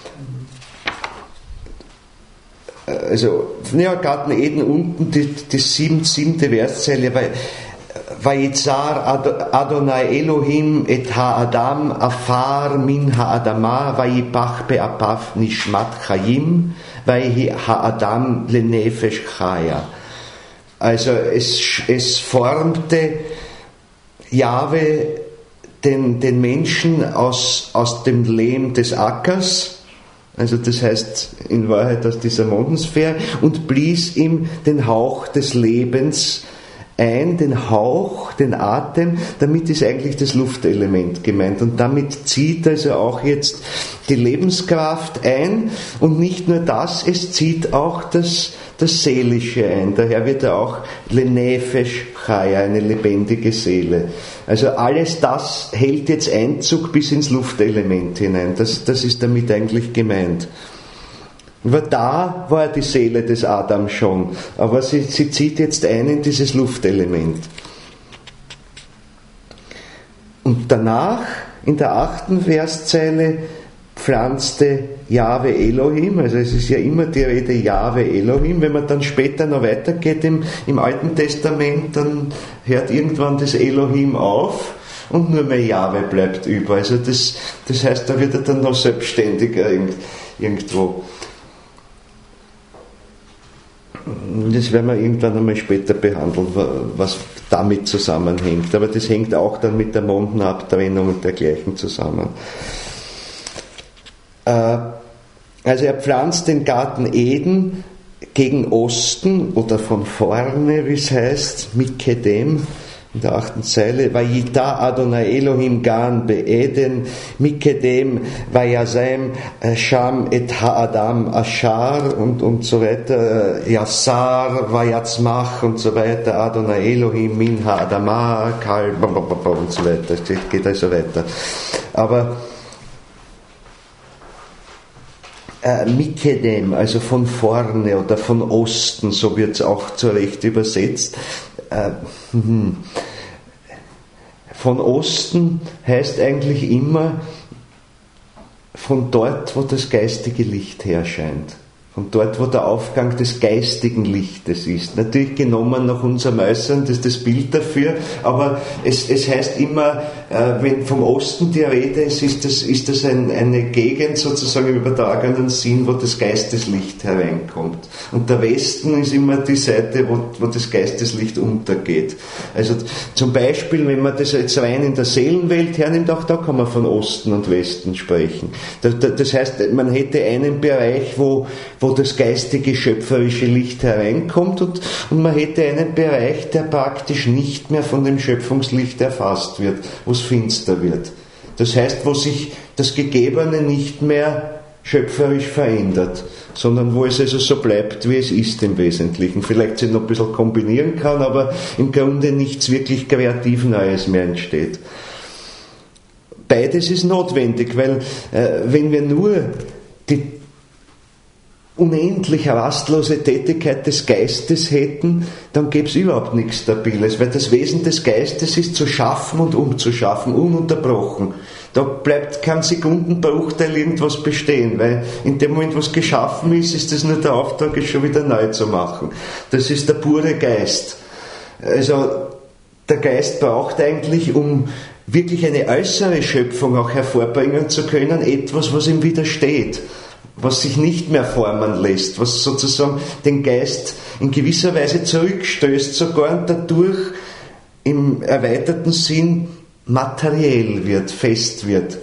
Also, ja, Garten Eden unten, die 7. Verszeile, Vayizar Adonai Elohim et ha-Adam afar min ha-Adama vayipach be'apav nishmat chayim vayi ha-Adam lenefesh chaya. Also es formte Jahwe den Menschen aus dem Lehm des Ackers, also das heißt in Wahrheit aus dieser Mondensphäre, und blies ihm den Hauch des Lebens ein, den Hauch, den Atem, damit ist eigentlich das Luftelement gemeint. Und damit zieht also auch jetzt die Lebenskraft ein, und nicht nur das, es zieht auch das Seelische ein. Daher wird er auch Lenefesh Chaya, eine lebendige Seele. Also alles das hält jetzt Einzug bis ins Luftelement hinein. Das ist damit eigentlich gemeint. Aber da war die Seele des Adam schon, aber sie zieht jetzt ein in dieses Luftelement. Und danach, in der 8. Verszeile, pflanzte Jahwe Elohim, also es ist ja immer die Rede Jahwe Elohim. Wenn man dann später noch weitergeht im Alten Testament, dann hört irgendwann das Elohim auf und nur mehr Jahwe bleibt über. Also das heißt, da wird er dann noch selbstständiger irgendwo. Das werden wir irgendwann einmal später behandeln, was damit zusammenhängt. Aber das hängt auch dann mit der Mondenabtrennung und dergleichen zusammen. Also er pflanzt den Garten Eden gegen Osten oder von vorne, wie es heißt, mit Kedem, in der 8. Zeile, Vayita Adonai Elohim gan be'eden, Mikedem Vayasem Sham et ha'adam Ashar und so weiter, Yassar Vayatzmach und so weiter, Adonai Elohim min ha'adama, Kal und so weiter. Das geht also weiter. Aber Mikedem, also von vorne oder von Osten, so wird es auch zu Recht übersetzt. Von Osten heißt eigentlich immer von dort, wo das geistige Licht herscheint. Von dort, wo der Aufgang des geistigen Lichtes ist. Natürlich genommen nach unserem Äußeren, das ist das Bild dafür, aber es heißt immer, wenn vom Osten die Rede ist, ist das eine Gegend sozusagen im übertragenen Sinn, wo das Geisteslicht hereinkommt. Und der Westen ist immer die Seite, wo das Geisteslicht untergeht. Also zum Beispiel, wenn man das jetzt rein in der Seelenwelt hernimmt, auch da kann man von Osten und Westen sprechen. Das heißt, man hätte einen Bereich, wo das geistige, schöpferische Licht hereinkommt und man hätte einen Bereich, der praktisch nicht mehr von dem Schöpfungslicht erfasst wird, wo es finster wird. Das heißt, wo sich das Gegebene nicht mehr schöpferisch verändert, sondern wo es also so bleibt, wie es ist im Wesentlichen. Vielleicht sich noch ein bisschen kombinieren kann, aber im Grunde nichts wirklich kreativ Neues mehr entsteht. Beides ist notwendig, weil wenn wir nur die unendlich rastlose Tätigkeit des Geistes hätten, dann gäbe es überhaupt nichts Stabiles, weil das Wesen des Geistes ist zu schaffen und umzuschaffen, ununterbrochen. Da bleibt kein Sekundenbruchteil irgendwas bestehen, weil in dem Moment, was geschaffen ist, ist das nur der Auftrag, es schon wieder neu zu machen. Das ist der pure Geist. Also der Geist braucht eigentlich, um wirklich eine äußere Schöpfung auch hervorbringen zu können, etwas, was ihm widersteht, was sich nicht mehr formen lässt, was sozusagen den Geist in gewisser Weise zurückstößt sogar und dadurch im erweiterten Sinn materiell wird, fest wird.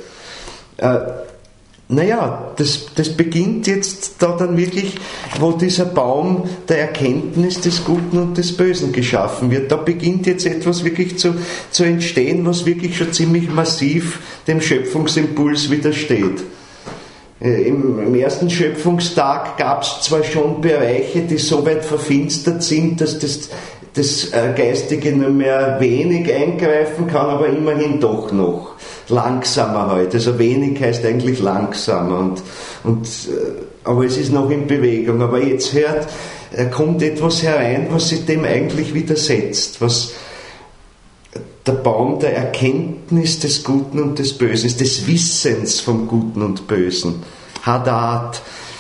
Das beginnt jetzt da dann wirklich, wo dieser Baum der Erkenntnis des Guten und des Bösen geschaffen wird. Da beginnt jetzt etwas wirklich zu entstehen, was wirklich schon ziemlich massiv dem Schöpfungsimpuls widersteht. Im ersten Schöpfungstag gab es zwar schon Bereiche, die so weit verfinstert sind, dass das Geistige nur mehr wenig eingreifen kann, aber immerhin doch noch langsamer halt. Also wenig heißt eigentlich langsamer aber es ist noch in Bewegung. Aber jetzt kommt etwas herein, was sich dem eigentlich widersetzt, was der Baum der Erkenntnis des Guten und des Bösen ist, des Wissens vom Guten und Bösen. Hadat.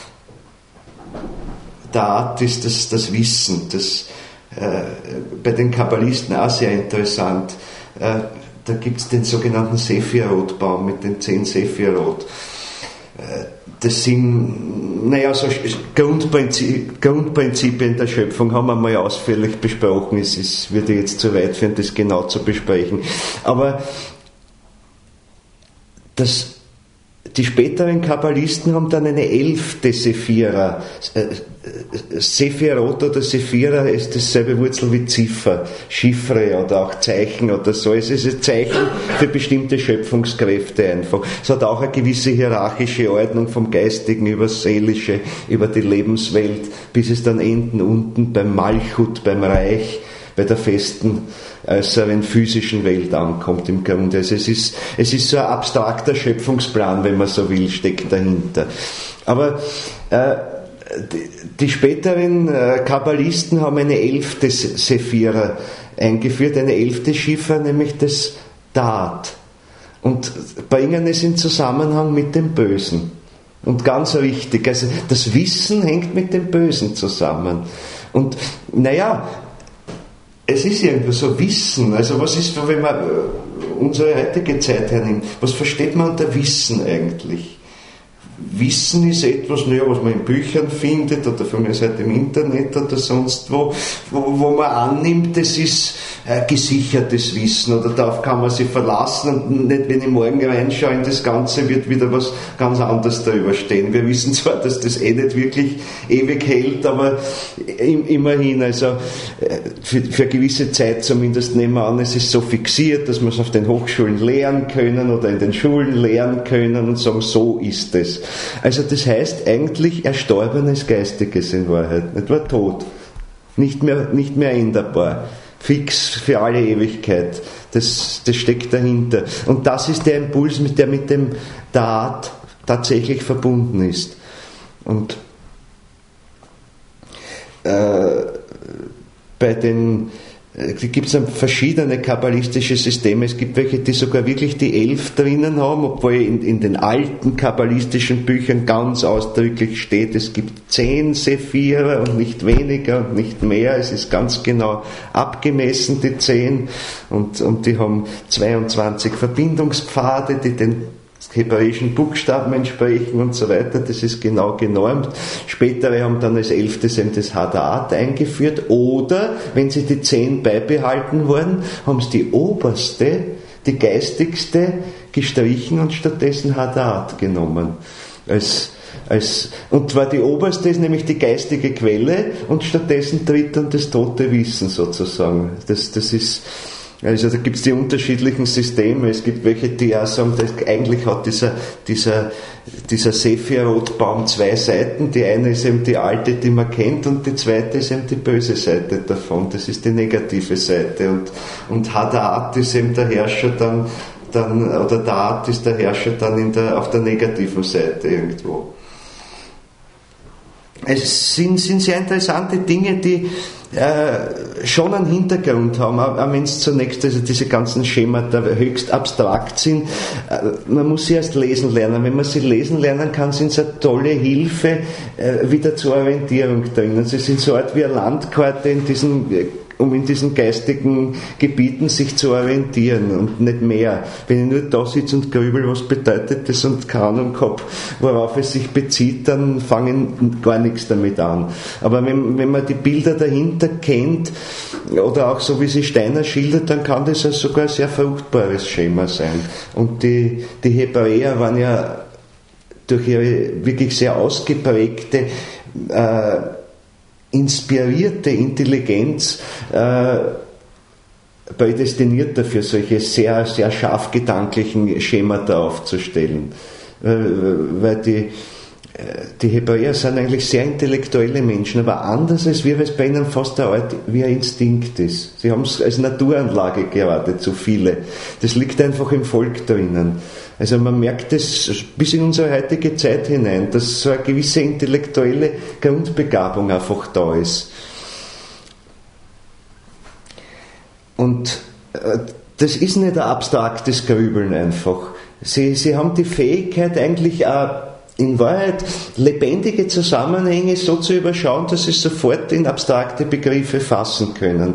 Da'at ist das Wissen, bei den Kabbalisten auch sehr interessant. Da gibt es den sogenannten Sephirot-Baum mit den 10 Sephirot. Das sind, so Grundprinzipien der Schöpfung haben wir mal ausführlich besprochen. Es würde jetzt zu weit führen, das genau zu besprechen. Aber die späteren Kabbalisten haben dann eine 11. Sephira. Sephirot oder Sephira ist dasselbe Wurzel wie Ziffer, Chiffre oder auch Zeichen oder so. Es ist ein Zeichen für bestimmte Schöpfungskräfte einfach. Es hat auch eine gewisse hierarchische Ordnung vom Geistigen über das Seelische, über die Lebenswelt, bis es dann unten beim Malchut, beim Reich, bei der festen äußeren physischen Welt ankommt im Grunde. Also es ist so ein abstrakter Schöpfungsplan, wenn man so will, steckt dahinter. Aber die späteren Kabbalisten haben eine 11. Sephira eingeführt, eine 11. Chiffre, nämlich das Da'at, und bringen es in Zusammenhang mit dem Bösen. Und ganz richtig, also das Wissen hängt mit dem Bösen zusammen. Und es ist irgendwo so Wissen, also was ist, wenn man unsere heutige Zeit hernimmt, was versteht man unter Wissen eigentlich? Wissen ist etwas, was man in Büchern findet oder von mir Seite im Internet oder sonst wo man annimmt, das ist gesichertes Wissen oder darauf kann man sich verlassen und nicht, wenn ich morgen reinschaue in das Ganze, wird wieder was ganz anderes darüber stehen. Wir wissen zwar, dass das nicht wirklich ewig hält, aber immerhin, also für eine gewisse Zeit zumindest nehmen wir an, es ist so fixiert, dass wir es auf den Hochschulen lehren können oder in den Schulen lehren können und sagen, so ist es. Also das heißt eigentlich erstorbenes Geistiges in Wahrheit, nicht wahr? Tot, nicht mehr änderbar, fix für alle Ewigkeit, das steckt dahinter. Und das ist der Impuls, der mit dem Da'at tatsächlich verbunden ist. Und gibt es verschiedene kabbalistische Systeme. Es gibt welche, die sogar wirklich die 11 drinnen haben, obwohl in den alten kabbalistischen Büchern ganz ausdrücklich steht, es gibt 10 Sephira und nicht weniger und nicht mehr. Es ist ganz genau abgemessen, die 10. Und die haben 22 Verbindungspfade, die den hebräischen Buchstaben entsprechen und so weiter, das ist genau genormt. Spätere haben dann als 11. das Hadat eingeführt, oder, wenn sie die 10 beibehalten wollen, haben sie die oberste, die geistigste gestrichen und stattdessen Hadat genommen. Und zwar die oberste ist nämlich die geistige Quelle und stattdessen tritt dann das tote Wissen sozusagen. Das ist, also da gibt es die unterschiedlichen Systeme. Es gibt welche, die auch sagen, dass eigentlich hat dieser Sephirot-Baum 2 Seiten. Die eine ist eben die alte, die man kennt, und die zweite ist eben die böse Seite davon. Das ist die negative Seite. Und Hadat ist eben der Herrscher dann oder Da'at ist der Herrscher dann auf der negativen Seite irgendwo. es sind sehr interessante Dinge, die schon einen Hintergrund haben, auch wenn es zunächst also diese ganzen Schemata höchst abstrakt sind. Man muss sie erst lesen lernen. Wenn man sie lesen lernen kann, sind sie eine tolle Hilfe wieder zur Orientierung drinnen. Sie sind so eine Art wie eine Landkarte um in diesen geistigen Gebieten sich zu orientieren und nicht mehr. Wenn ich nur da sitze und grübel, was bedeutet das und keine Ahnung habe, worauf es sich bezieht, dann fangen gar nichts damit an. Aber wenn man die Bilder dahinter kennt, oder auch so wie sie Steiner schildert, dann kann das ja sogar ein sehr fruchtbares Schema sein. Und die Hebräer waren ja durch ihre wirklich sehr ausgeprägte inspirierte Intelligenz prädestiniert dafür, solche sehr, sehr scharf gedanklichen Schemata aufzustellen. Weil die Hebräer sind eigentlich sehr intellektuelle Menschen, aber anders als wir, weil es bei ihnen fast wie ein Instinkt ist. Sie haben es als Naturanlage geradezu viele. Das liegt einfach im Volk drinnen. Also man merkt es bis in unsere heutige Zeit hinein, dass so eine gewisse intellektuelle Grundbegabung einfach da ist. Und das ist nicht ein abstraktes Grübeln einfach. Sie haben die Fähigkeit eigentlich auch in Wahrheit lebendige Zusammenhänge so zu überschauen, dass sie sofort in abstrakte Begriffe fassen können.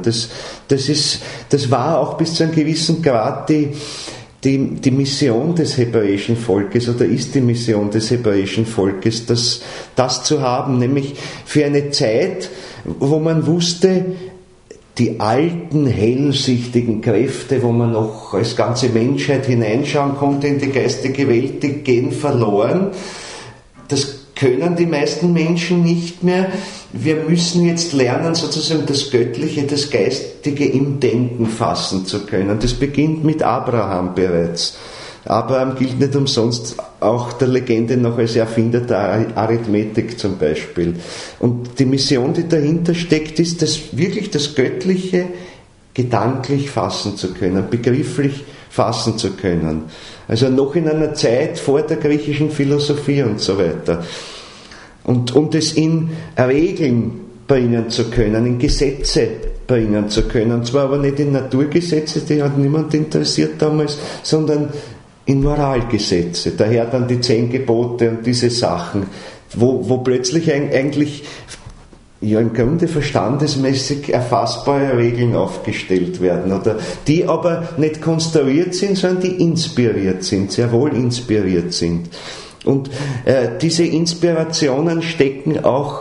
Das war auch bis zu einem gewissen Grad die Mission des hebräischen Volkes oder ist die Mission des hebräischen Volkes, das zu haben, nämlich für eine Zeit, wo man wusste, die alten, hellsichtigen Kräfte, wo man noch als ganze Menschheit hineinschauen konnte in die geistige Welt, die gehen verloren. Das können die meisten Menschen nicht mehr. Wir müssen jetzt lernen, sozusagen das Göttliche, das Geistige im Denken fassen zu können. Das beginnt mit Abraham bereits. Abraham gilt nicht umsonst auch der Legende nach als Erfinder der Arithmetik zum Beispiel. Und die Mission, die dahinter steckt, ist, wirklich das Göttliche gedanklich fassen zu können, begrifflich fassen zu können. Also noch in einer Zeit vor der griechischen Philosophie und so weiter. Und es in Regeln bringen zu können, in Gesetze bringen zu können. Und zwar aber nicht in Naturgesetze, die hat niemand interessiert damals, sondern in Moralgesetze. Daher dann die 10 Gebote und diese Sachen, wo plötzlich eigentlich ja im Grunde verstandesmäßig erfassbare Regeln aufgestellt werden, oder die aber nicht konstruiert sind, sondern die inspiriert sind, sehr wohl inspiriert sind. Und diese Inspirationen stecken auch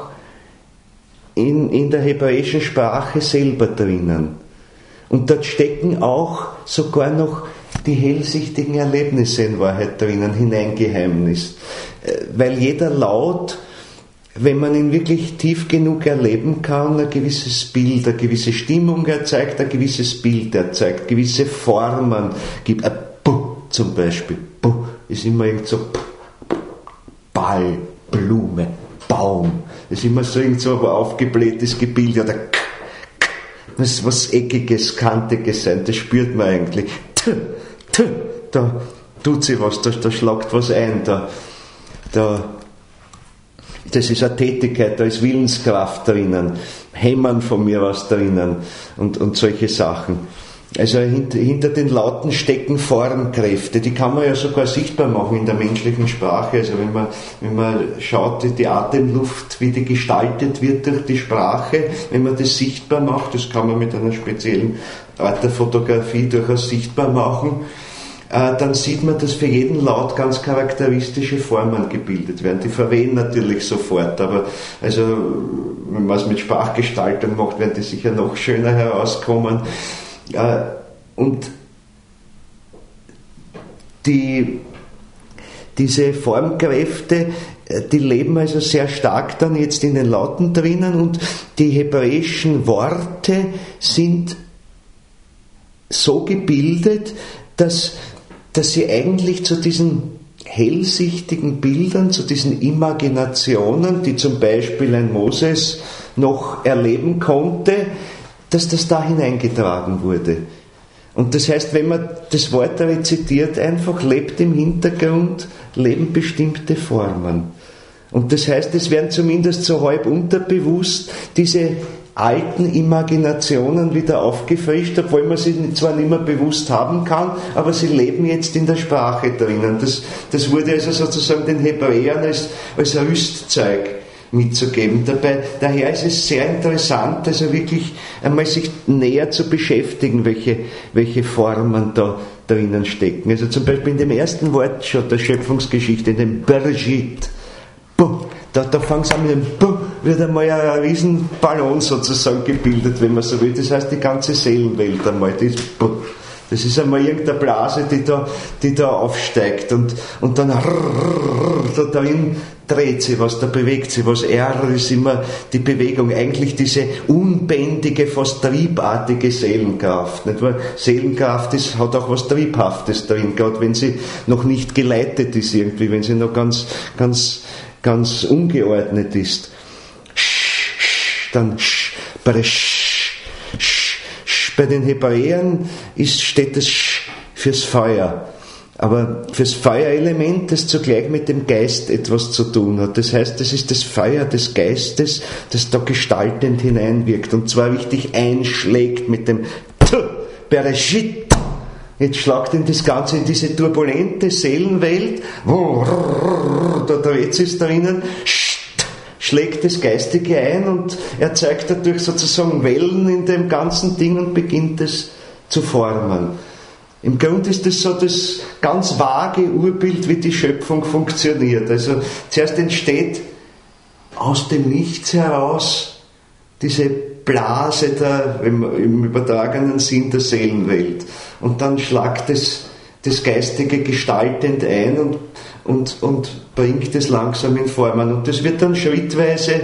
in der hebräischen Sprache selber drinnen. Und dort stecken auch sogar noch die hellsichtigen Erlebnisse in Wahrheit drinnen, hineingeheimnist. Weil jeder Laut, wenn man ihn wirklich tief genug erleben kann, ein gewisses Bild, eine gewisse Stimmung erzeugt, ein gewisses Bild erzeugt, gewisse Formen gibt. Ein Puh zum Beispiel. Puh ist immer irgend so Ball, Blume, Baum. Das ist immer so irgend so ein aufgeblähtes Gebilde oder was Eckiges, Kantiges sein, das spürt man eigentlich. Da tut sie was, da schlagt was ein, das ist eine Tätigkeit, da ist Willenskraft drinnen, Hämmern von mir aus drinnen und solche Sachen. Also hinter den Lauten stecken Formkräfte, die kann man ja sogar sichtbar machen in der menschlichen Sprache. Also wenn man schaut, die Atemluft, wie die gestaltet wird durch die Sprache, wenn man das sichtbar macht, das kann man mit einer speziellen Art der Fotografie durchaus sichtbar machen, dann sieht man, dass für jeden Laut ganz charakteristische Formen gebildet werden. Die verwehen natürlich sofort, aber also wenn man es mit Sprachgestaltung macht, werden die sicher noch schöner herauskommen. Und diese Formkräfte, die leben also sehr stark dann jetzt in den Lauten drinnen, und die hebräischen Worte sind so gebildet, dass sie eigentlich zu diesen hellsichtigen Bildern, zu diesen Imaginationen, die zum Beispiel ein Moses noch erleben konnte, dass das da hineingetragen wurde. Und das heißt, wenn man das Wort rezitiert, einfach lebt im Hintergrund, leben bestimmte Formen. Und das heißt, es werden zumindest so halb unterbewusst diese alten Imaginationen wieder aufgefrischt, obwohl man sie zwar nicht mehr bewusst haben kann, aber sie leben jetzt in der Sprache drinnen. Das wurde also sozusagen den Hebräern als Rüstzeug mitzugeben. Daher ist es sehr interessant, also wirklich einmal sich näher zu beschäftigen, welche Formen da drinnen stecken. Also zum Beispiel in dem ersten Wort schon der Schöpfungsgeschichte, in dem Bereshit, da fängt es an mit dem wird einmal ein riesen Ballon sozusagen gebildet, wenn man so will. Das heißt, die ganze Seelenwelt einmal, das ist einmal irgendeine Blase, die da aufsteigt und dann da drin dreht sie was, da bewegt sie was. Ist immer die Bewegung, eigentlich diese unbändige, fast triebartige Seelenkraft. Nicht wahr? Seelenkraft hat auch was Triebhaftes drin, gerade wenn sie noch nicht geleitet ist irgendwie, wenn sie noch ganz ungeordnet ist. Dann bei den Hebräern steht das fürs Feuer. Aber fürs Feuerelement, das zugleich mit dem Geist etwas zu tun hat. Das heißt, das ist das Feuer des Geistes, das da gestaltend hineinwirkt und zwar richtig einschlägt mit dem Bereshit. Jetzt schlagt ihn das Ganze in diese turbulente Seelenwelt, da dreht es drinnen, schlägt das Geistige ein und erzeugt dadurch sozusagen Wellen in dem ganzen Ding und beginnt es zu formen. Im Grunde ist das so das ganz vage Urbild, wie die Schöpfung funktioniert. Also zuerst entsteht aus dem Nichts heraus diese Blase im übertragenen Sinn der Seelenwelt. Und dann schlagt das Geistige gestaltend ein und bringt es langsam in Formen. Und das wird dann schrittweise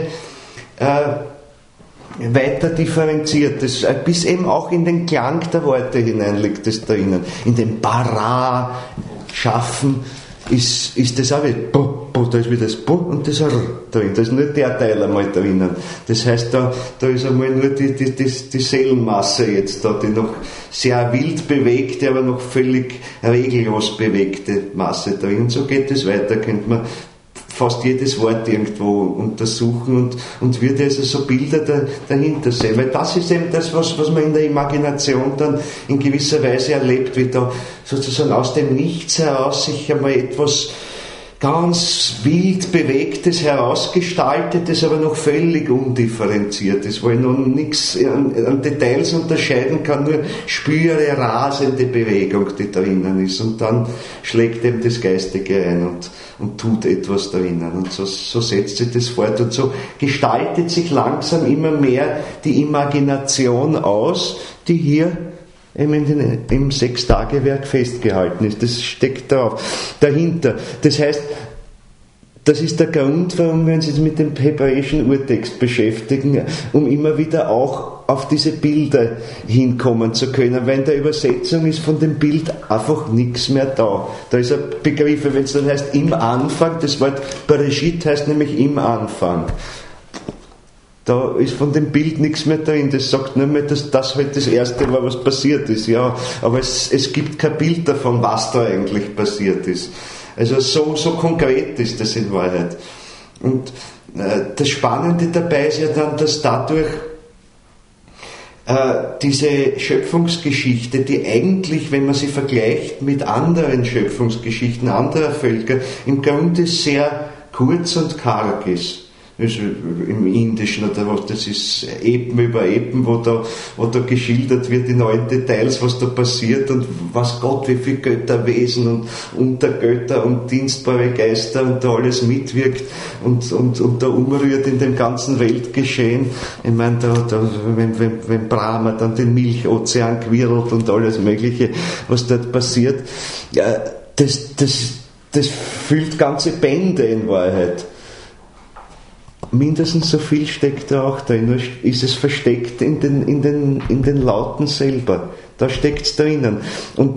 weiter differenziert, bis eben auch in den Klang der Worte hinein liegt es drinnen. In dem Bara schaffen ist das auch wieder da ist wieder das und das drin. Da ist nur der Teil einmal drinnen. Das heißt, da ist einmal nur die Seelenmasse jetzt da, die noch sehr wild bewegte, aber noch völlig regellos bewegte Masse drin. Und so geht es weiter, könnte man fast jedes Wort irgendwo untersuchen und wird also so Bilder dahinter sehen. Weil das ist eben das, was man in der Imagination dann in gewisser Weise erlebt, wie da sozusagen aus dem Nichts heraus sich einmal etwas ganz wild Bewegtes herausgestaltetes, aber noch völlig undifferenziertes, wo ich noch nichts an Details unterscheiden kann, nur spüre rasende Bewegung, die drinnen ist. Und dann schlägt eben das Geistige ein und tut etwas drinnen. Und so setzt sich das fort. Und so gestaltet sich langsam immer mehr die Imagination aus, die hier im Sechstagewerk festgehalten ist. Das steckt dahinter. Das heißt, das ist der Grund, warum wir uns jetzt mit dem hebräischen Urtext beschäftigen, um immer wieder auch auf diese Bilder hinkommen zu können, weil in der Übersetzung ist von dem Bild einfach nichts mehr da. Da ist ein Begriff, wenn es dann heißt im Anfang, das Wort Bereshit heißt nämlich im Anfang. Da ist von dem Bild nichts mehr drin. Das sagt nur mehr, dass das halt das Erste war, was passiert ist. Ja, aber es gibt kein Bild davon, was da eigentlich passiert ist. Also so konkret ist das in Wahrheit. Und das Spannende dabei ist ja dann, dass dadurch diese Schöpfungsgeschichte, die eigentlich, wenn man sie vergleicht mit anderen Schöpfungsgeschichten anderer Völker, im Grunde sehr kurz und karg ist. Also im Indischen oder was, das ist Epen über Epen, wo da geschildert wird in allen Details, was da passiert und was Gott, wie viele Götterwesen und Untergötter und dienstbare Geister und da alles mitwirkt und da umrührt in dem ganzen Weltgeschehen. Ich meine, wenn Brahma dann den Milchozean quirlt und alles Mögliche, was dort passiert, ja, das füllt ganze Bände in Wahrheit. Mindestens so viel steckt da auch drin, nur ist es versteckt in den Lauten selber. Da steckt es drinnen. Und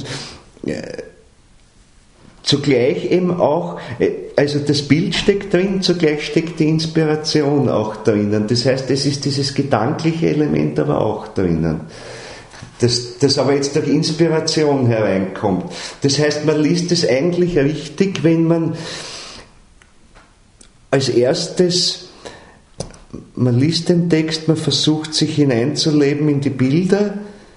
zugleich eben auch, also das Bild steckt drin, zugleich steckt die Inspiration auch drinnen. Das heißt, es ist dieses gedankliche Element aber auch drinnen. Das aber jetzt durch Inspiration hereinkommt. Das heißt, man liest es eigentlich richtig, wenn man als erstes, man liest den Text, man versucht sich hineinzuleben in die Bilder.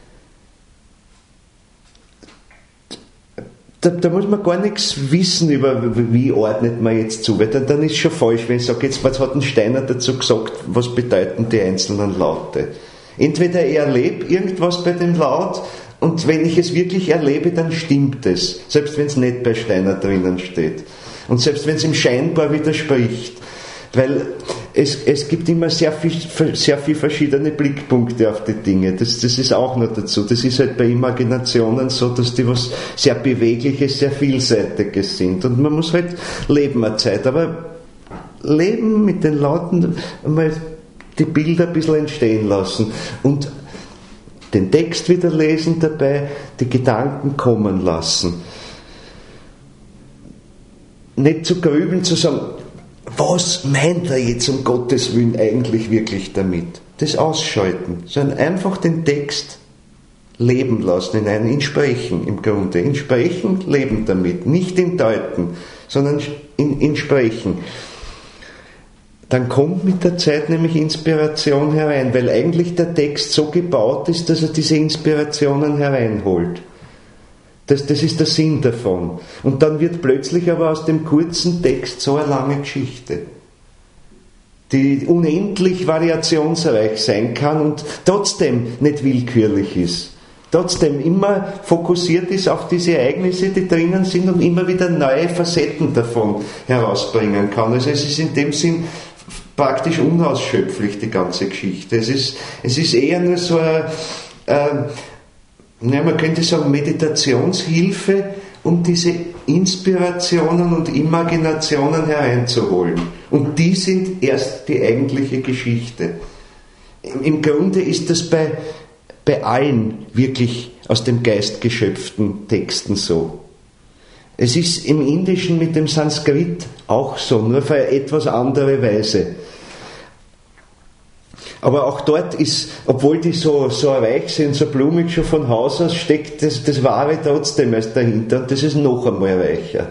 Da muss man gar nichts wissen über, wie ordnet man jetzt zu, weil dann ist es schon falsch, wenn ich sage, jetzt, was hat ein Steiner dazu gesagt, was bedeuten die einzelnen Laute. Entweder ich erlebe irgendwas bei dem Laut, und wenn ich es wirklich erlebe, dann stimmt es, selbst wenn es nicht bei Steiner drinnen steht. Und selbst wenn es ihm scheinbar widerspricht. Weil es gibt immer sehr viel verschiedene Blickpunkte auf die Dinge. Das ist auch noch dazu. Das ist halt bei Imaginationen so, dass die was sehr Bewegliches, sehr Vielseitiges sind. Und man muss halt leben eine Zeit. Aber leben mit den Lauten, einmal die Bilder ein bisschen entstehen lassen. Und den Text wieder lesen dabei, die Gedanken kommen lassen. Nicht zu grübeln, zu sagen, was meint er jetzt um Gottes Willen eigentlich wirklich damit? Das Ausschalten, sondern einfach den Text leben lassen, in Sprechen im Grunde. In Sprechen leben damit, nicht in Deuten, sondern in Sprechen. Dann kommt mit der Zeit nämlich Inspiration herein, weil eigentlich der Text so gebaut ist, dass er diese Inspirationen hereinholt. Das ist der Sinn davon. Und dann wird plötzlich aber aus dem kurzen Text so eine lange Geschichte, die unendlich variationsreich sein kann und trotzdem nicht willkürlich ist. Trotzdem immer fokussiert ist auf diese Ereignisse, die drinnen sind und immer wieder neue Facetten davon herausbringen kann. Also es ist in dem Sinn praktisch unausschöpflich, die ganze Geschichte. Es ist eher nur so man könnte sagen Meditationshilfe, um diese Inspirationen und Imaginationen hereinzuholen. Und die sind erst die eigentliche Geschichte. Im Grunde ist das bei allen wirklich aus dem Geist geschöpften Texten so. Es ist im Indischen mit dem Sanskrit auch so, nur auf eine etwas andere Weise. Aber auch dort ist, obwohl die so reich sind, so blumig schon von Haus aus, steckt das Wahre trotzdem erst dahinter und das ist noch einmal reicher.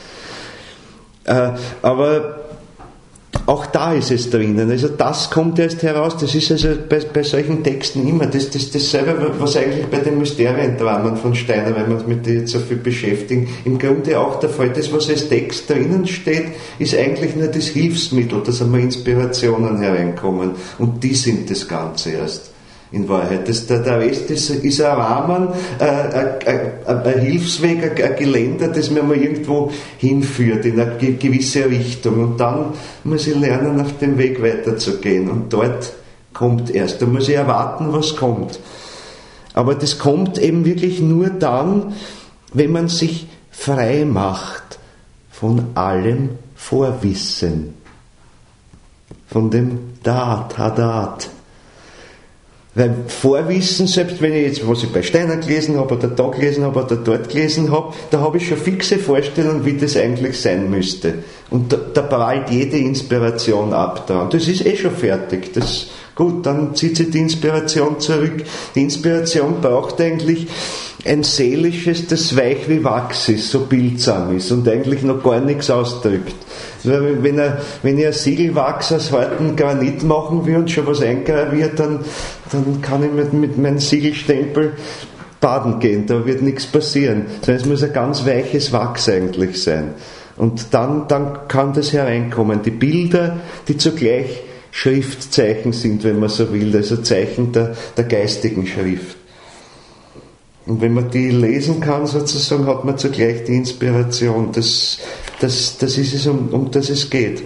Aber auch da ist es drinnen, also das kommt erst heraus, das ist also bei solchen Texten immer, dasselbe, was eigentlich bei den Mysteriendramen von Steiner, wenn wir uns mit denen jetzt so viel beschäftigen, im Grunde auch der Fall. Das, was als Text drinnen steht, ist eigentlich nur das Hilfsmittel, dass einmal Inspirationen hereinkommen und die sind das Ganze erst. In Wahrheit. Der Rest ist ein Rahmen, ein Hilfsweg, ein Geländer, das mir mal irgendwo hinführt, in eine gewisse Richtung. Und dann muss ich lernen, auf dem Weg weiterzugehen. Und dort kommt erst. Da muss ich erwarten, was kommt. Aber das kommt eben wirklich nur dann, wenn man sich frei macht von allem Vorwissen. Von dem Hadat. Weil Vorwissen, selbst wenn ich jetzt, was ich bei Steiner gelesen habe, oder da gelesen habe, oder dort gelesen habe, da habe ich schon fixe Vorstellungen, wie das eigentlich sein müsste. Und da prallt jede Inspiration ab da. Und das ist schon fertig. Gut, dann zieht sich die Inspiration zurück. Die Inspiration braucht eigentlich ein seelisches, das weich wie Wachs ist, so bildsam ist und eigentlich noch gar nichts ausdrückt. Wenn ich ein Siegelwachs aus hartem Granit machen will und schon was eingraviert, dann kann ich mit meinem Siegelstempel baden gehen, da wird nichts passieren. Sondern es muss ein ganz weiches Wachs eigentlich sein. Und dann kann das hereinkommen. Die Bilder, die zugleich Schriftzeichen sind, wenn man so will, also Zeichen der geistigen Schrift. Und wenn man die lesen kann, sozusagen, hat man zugleich die Inspiration. Das ist es, um das es geht.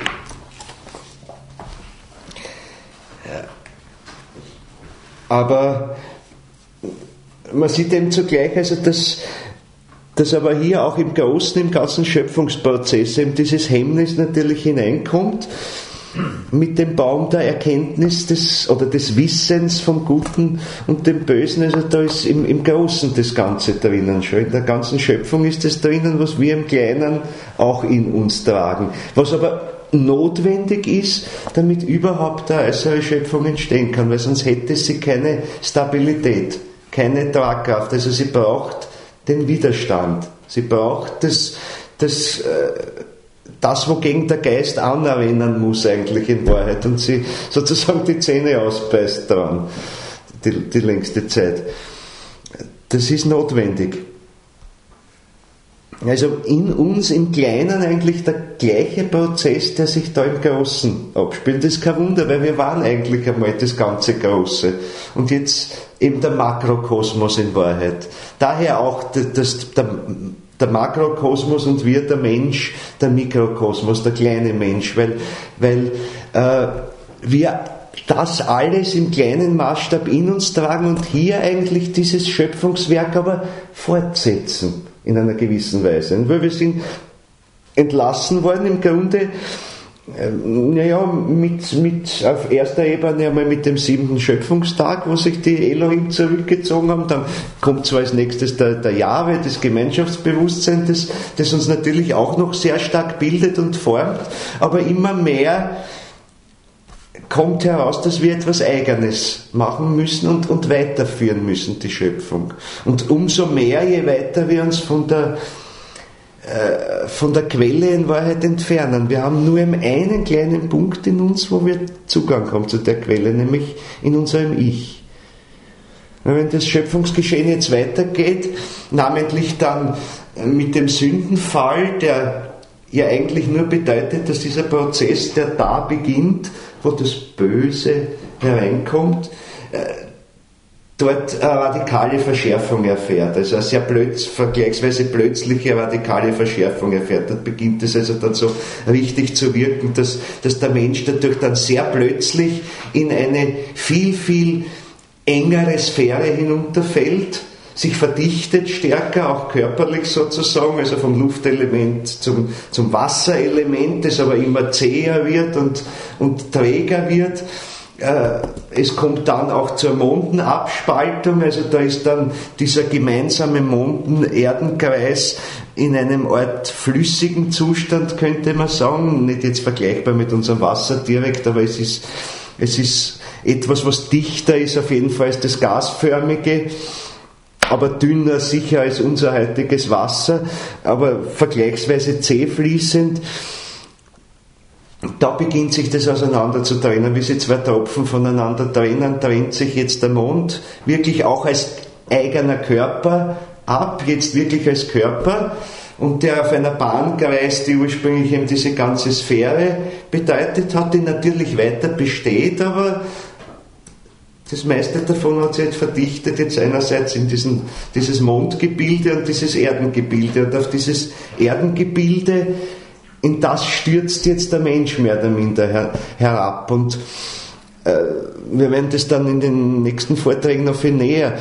Aber man sieht eben zugleich, also dass aber hier auch im ganzen Schöpfungsprozess eben dieses Hemmnis natürlich hineinkommt, mit dem Baum der Erkenntnis des Wissens vom Guten und dem Bösen, also da ist im Großen das Ganze drinnen schon. In der ganzen Schöpfung ist das drinnen, was wir im Kleinen auch in uns tragen. Was aber notwendig ist, damit überhaupt eine äußere Schöpfung entstehen kann, weil sonst hätte sie keine Stabilität, keine Tragkraft. Also sie braucht den Widerstand, sie braucht das, wogegen der Geist anrennen muss eigentlich in Wahrheit und sie sozusagen die Zähne ausbeißt dran, die längste Zeit. Das ist notwendig. Also in uns im Kleinen eigentlich der gleiche Prozess, der sich da im Großen abspielt. Das ist kein Wunder, weil wir waren eigentlich einmal das ganze Große. Und jetzt eben der Makrokosmos in Wahrheit. Daher auch der Makrokosmos und wir, der Mensch, der Mikrokosmos, der kleine Mensch, weil wir das alles im kleinen Maßstab in uns tragen und hier eigentlich dieses Schöpfungswerk aber fortsetzen in einer gewissen Weise. Weil wir sind entlassen worden im Grunde, mit auf erster Ebene einmal mit dem 7. Schöpfungstag, wo sich die Elohim zurückgezogen haben. Dann kommt zwar als nächstes der Jahwe, das Gemeinschaftsbewusstsein, das uns natürlich auch noch sehr stark bildet und formt, aber immer mehr kommt heraus, dass wir etwas Eigenes machen müssen und weiterführen müssen, die Schöpfung. Und umso mehr, je weiter wir uns von der Quelle in Wahrheit entfernen. Wir haben nur einen kleinen Punkt in uns, wo wir Zugang haben zu der Quelle, nämlich in unserem Ich. Wenn das Schöpfungsgeschehen jetzt weitergeht, namentlich dann mit dem Sündenfall, der ja eigentlich nur bedeutet, dass dieser Prozess, der da beginnt, wo das Böse hereinkommt, dort eine radikale Verschärfung erfährt, also eine sehr vergleichsweise plötzliche radikale Verschärfung erfährt. Dort beginnt es also dann so richtig zu wirken, dass der Mensch dadurch dann sehr plötzlich in eine viel, viel engere Sphäre hinunterfällt, sich verdichtet stärker, auch körperlich sozusagen, also vom Luftelement zum Wasserelement, das aber immer zäher wird und träger wird. Es kommt dann auch zur Mondenabspaltung, also da ist dann dieser gemeinsame Monden-Erdenkreis in einem Art flüssigen Zustand, könnte man sagen, nicht jetzt vergleichbar mit unserem Wasser direkt, aber es ist etwas, was dichter ist auf jeden Fall als das gasförmige, aber dünner sicher als unser heutiges Wasser, aber vergleichsweise zähfließend. Da beginnt sich das auseinander zu trennen, wie sie zwei Tropfen voneinander trennen, trennt sich jetzt der Mond wirklich auch als eigener Körper ab, jetzt wirklich als Körper, und der auf einer Bahn kreist, die ursprünglich eben diese ganze Sphäre bedeutet hat, die natürlich weiter besteht, aber das meiste davon hat sich jetzt verdichtet, jetzt einerseits in dieses Mondgebilde und dieses Erdengebilde. Und auf dieses Erdengebilde, in das stürzt jetzt der Mensch mehr oder minder herab. Und wir werden das dann in den nächsten Vorträgen noch viel näher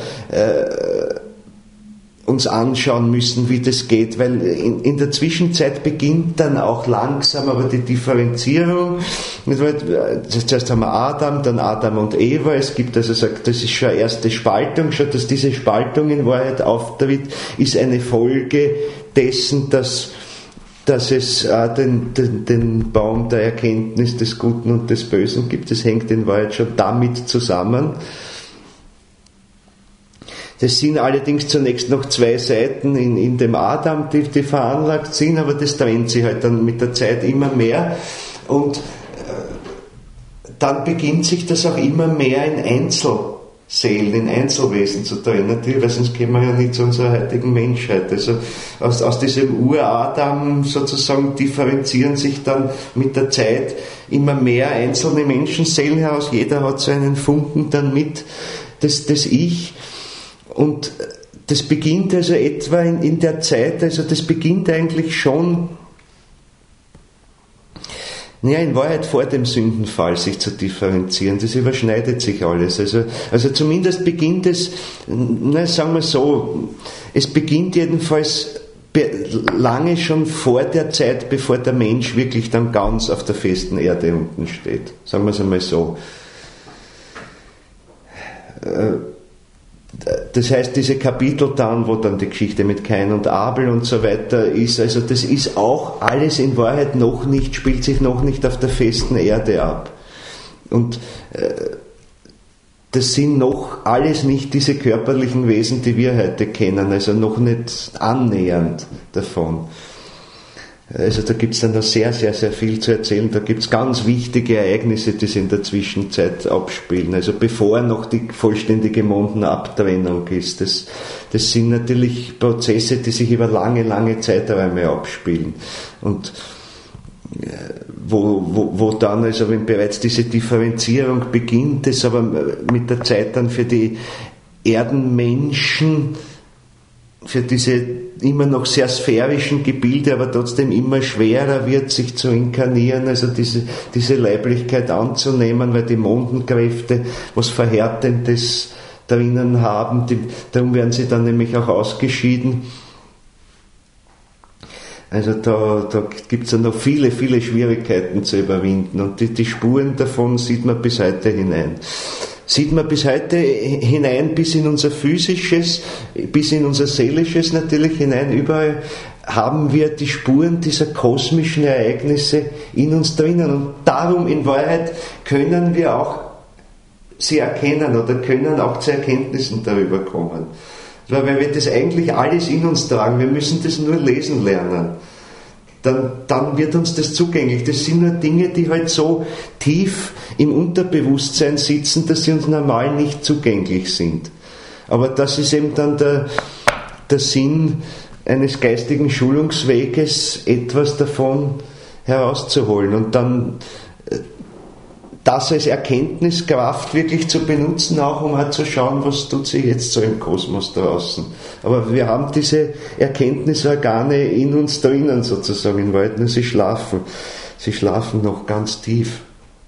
uns anschauen müssen, wie das geht, weil in der Zwischenzeit beginnt dann auch langsam aber die Differenzierung. Zuerst haben wir Adam, dann Adam und Eva. Es gibt also, das ist schon eine erste Spaltung, schon dass diese Spaltung in Wahrheit auftritt, ist eine Folge dessen, dass es den Baum der Erkenntnis des Guten und des Bösen gibt. Das hängt in Wahrheit schon damit zusammen. Das sind allerdings zunächst noch zwei Seiten in dem Adam, die veranlagt sind, aber das trennt sich halt dann mit der Zeit immer mehr. Und dann beginnt sich das auch immer mehr in Einzelseelen, in Einzelwesen zu trennen, weil sonst kämen wir ja nicht zu unserer heutigen Menschheit. Also aus diesem Ur-Adam sozusagen differenzieren sich dann mit der Zeit immer mehr einzelne Menschenseelen heraus. Jeder hat so einen Funken dann mit, das Ich. Und das beginnt also etwa in der Zeit, also das beginnt eigentlich schon, in Wahrheit vor dem Sündenfall sich zu differenzieren. Das überschneidet sich alles. Also zumindest beginnt es, sagen wir so, es beginnt jedenfalls lange schon vor der Zeit, bevor der Mensch wirklich dann ganz auf der festen Erde unten steht. Sagen wir es einmal so. Das heißt, diese Kapitel dann, wo dann die Geschichte mit Kain und Abel und so weiter ist, also das ist auch alles in Wahrheit noch nicht, spielt sich noch nicht auf der festen Erde ab. Und das sind noch alles nicht diese körperlichen Wesen, die wir heute kennen, also noch nicht annähernd davon. Also da gibt es dann noch sehr, sehr, sehr viel zu erzählen. Da gibt es ganz wichtige Ereignisse, die sich in der Zwischenzeit abspielen. Also bevor noch die vollständige Mondenabtrennung ist. Das sind natürlich Prozesse, die sich über lange, lange Zeiträume abspielen. Und wo dann, also wenn bereits diese Differenzierung beginnt, es aber mit der Zeit dann für die Erdenmenschen, für diese immer noch sehr sphärischen Gebilde, aber trotzdem immer schwerer wird, sich zu inkarnieren, also diese Leiblichkeit anzunehmen, weil die Mondenkräfte was Verhärtendes drinnen haben, darum werden sie dann nämlich auch ausgeschieden. Also da gibt es ja noch viele, viele Schwierigkeiten zu überwinden und die Spuren davon sieht man bis heute hinein. Sieht man bis heute hinein, bis in unser Physisches, bis in unser Seelisches natürlich hinein. Überall haben wir die Spuren dieser kosmischen Ereignisse in uns drinnen. Und darum in Wahrheit können wir auch sie erkennen oder können auch zu Erkenntnissen darüber kommen. Weil wir das eigentlich alles in uns tragen. Wir müssen das nur lesen lernen. Dann wird uns das zugänglich. Das sind nur Dinge, die halt so tief im Unterbewusstsein sitzen, dass sie uns normal nicht zugänglich sind. Aber das ist eben dann der Sinn eines geistigen Schulungsweges, etwas davon herauszuholen und dann das als Erkenntniskraft wirklich zu benutzen, auch um halt zu schauen, was tut sich jetzt so im Kosmos draußen. Aber wir haben diese Erkenntnisorgane in uns drinnen sozusagen, in Wahrheit nur sie schlafen noch ganz tief.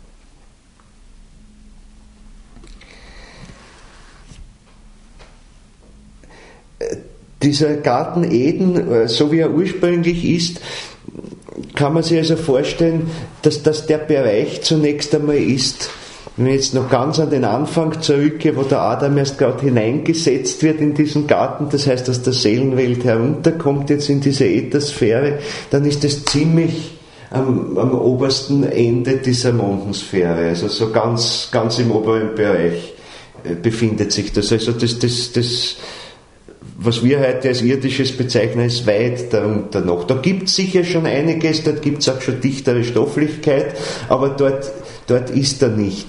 Dieser Garten Eden, so wie er ursprünglich ist, kann man sich also vorstellen, dass das der Bereich zunächst einmal ist, wenn ich jetzt noch ganz an den Anfang zurückgehe, wo der Adam erst gerade hineingesetzt wird in diesen Garten, das heißt aus der Seelenwelt herunterkommt jetzt in diese Äthersphäre, dann ist es ziemlich am obersten Ende dieser Mondensphäre, also so ganz, ganz im oberen Bereich befindet sich das. Also das was wir heute als Irdisches bezeichnen, ist weit darunter noch. Da gibt es sicher schon einiges, dort gibt es auch schon dichtere Stofflichkeit, aber dort ist er nicht.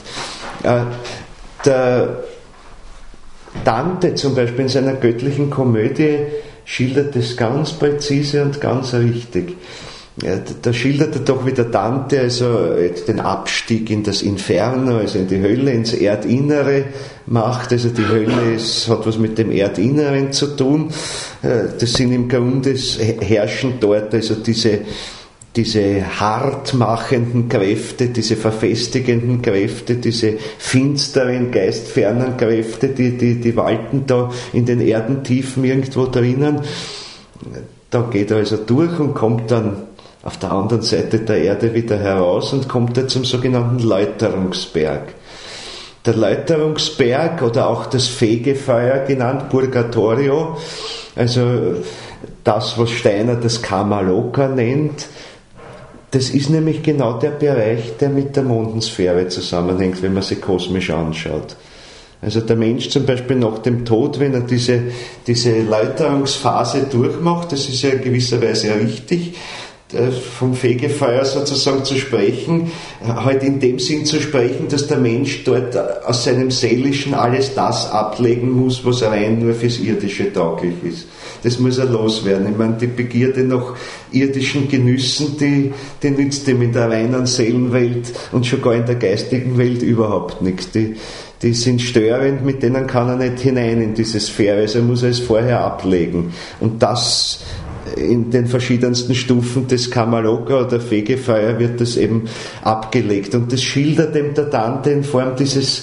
Der Dante zum Beispiel in seiner göttlichen Komödie schildert das ganz präzise und ganz richtig. Da schildert er doch, wie der Dante also den Abstieg in das Inferno, also in die Hölle, ins Erdinnere macht. Also die Hölle hat was mit dem Erdinneren zu tun. Das sind im Grunde, herrschen dort also diese hartmachenden Kräfte, diese verfestigenden Kräfte, diese finsteren, geistfernen Kräfte, die walten da in den Erdentiefen irgendwo drinnen. Da geht er also durch und kommt dann auf der anderen Seite der Erde wieder heraus und kommt da zum sogenannten Läuterungsberg. Der Läuterungsberg oder auch das Fegefeuer genannt, Purgatorio, also das, was Steiner das Kamaloka nennt, das ist nämlich genau der Bereich, der mit der Mondensphäre zusammenhängt, wenn man sie kosmisch anschaut. Also der Mensch zum Beispiel nach dem Tod, wenn er diese Läuterungsphase durchmacht, das ist ja in gewisser Weise richtig, vom Fegefeuer sozusagen zu sprechen, halt in dem Sinn zu sprechen, dass der Mensch dort aus seinem Seelischen alles das ablegen muss, was rein nur fürs Irdische tauglich ist. Das muss er loswerden. Ich meine, die Begierde nach irdischen Genüssen, die nützt ihm in der reinen Seelenwelt und schon gar in der geistigen Welt überhaupt nichts. Die sind störend, mit denen kann er nicht hinein in diese Sphäre, also muss er es vorher ablegen. Und das in den verschiedensten Stufen des Kamaloka oder Fegefeuer wird das eben abgelegt. Und das schildert eben der Dante in Form dieses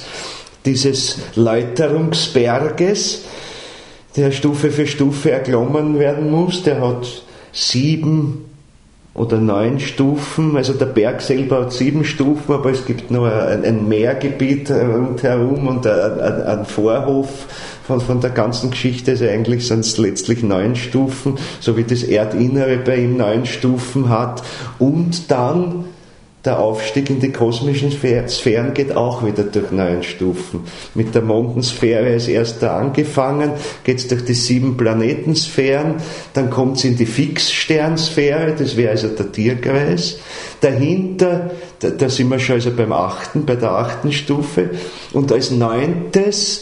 Läuterungsberges, der Stufe für Stufe erklommen werden muss. Der hat 7 oder 9 Stufen, also der Berg selber hat 7 Stufen, aber es gibt noch ein Meergebiet rundherum und einen Vorhof von der ganzen Geschichte, also eigentlich sind es letztlich 9 Stufen, so wie das Erdinnere bei ihm 9 Stufen hat. Und dann der Aufstieg in die kosmischen Sphären geht auch wieder durch 9 Stufen. Mit der Mondensphäre als erster angefangen, geht es durch die 7 Planetensphären, dann kommt es in die Fixsternsphäre, das wäre also der Tierkreis. Dahinter, da sind wir schon also bei der 8. Stufe. Und als neuntes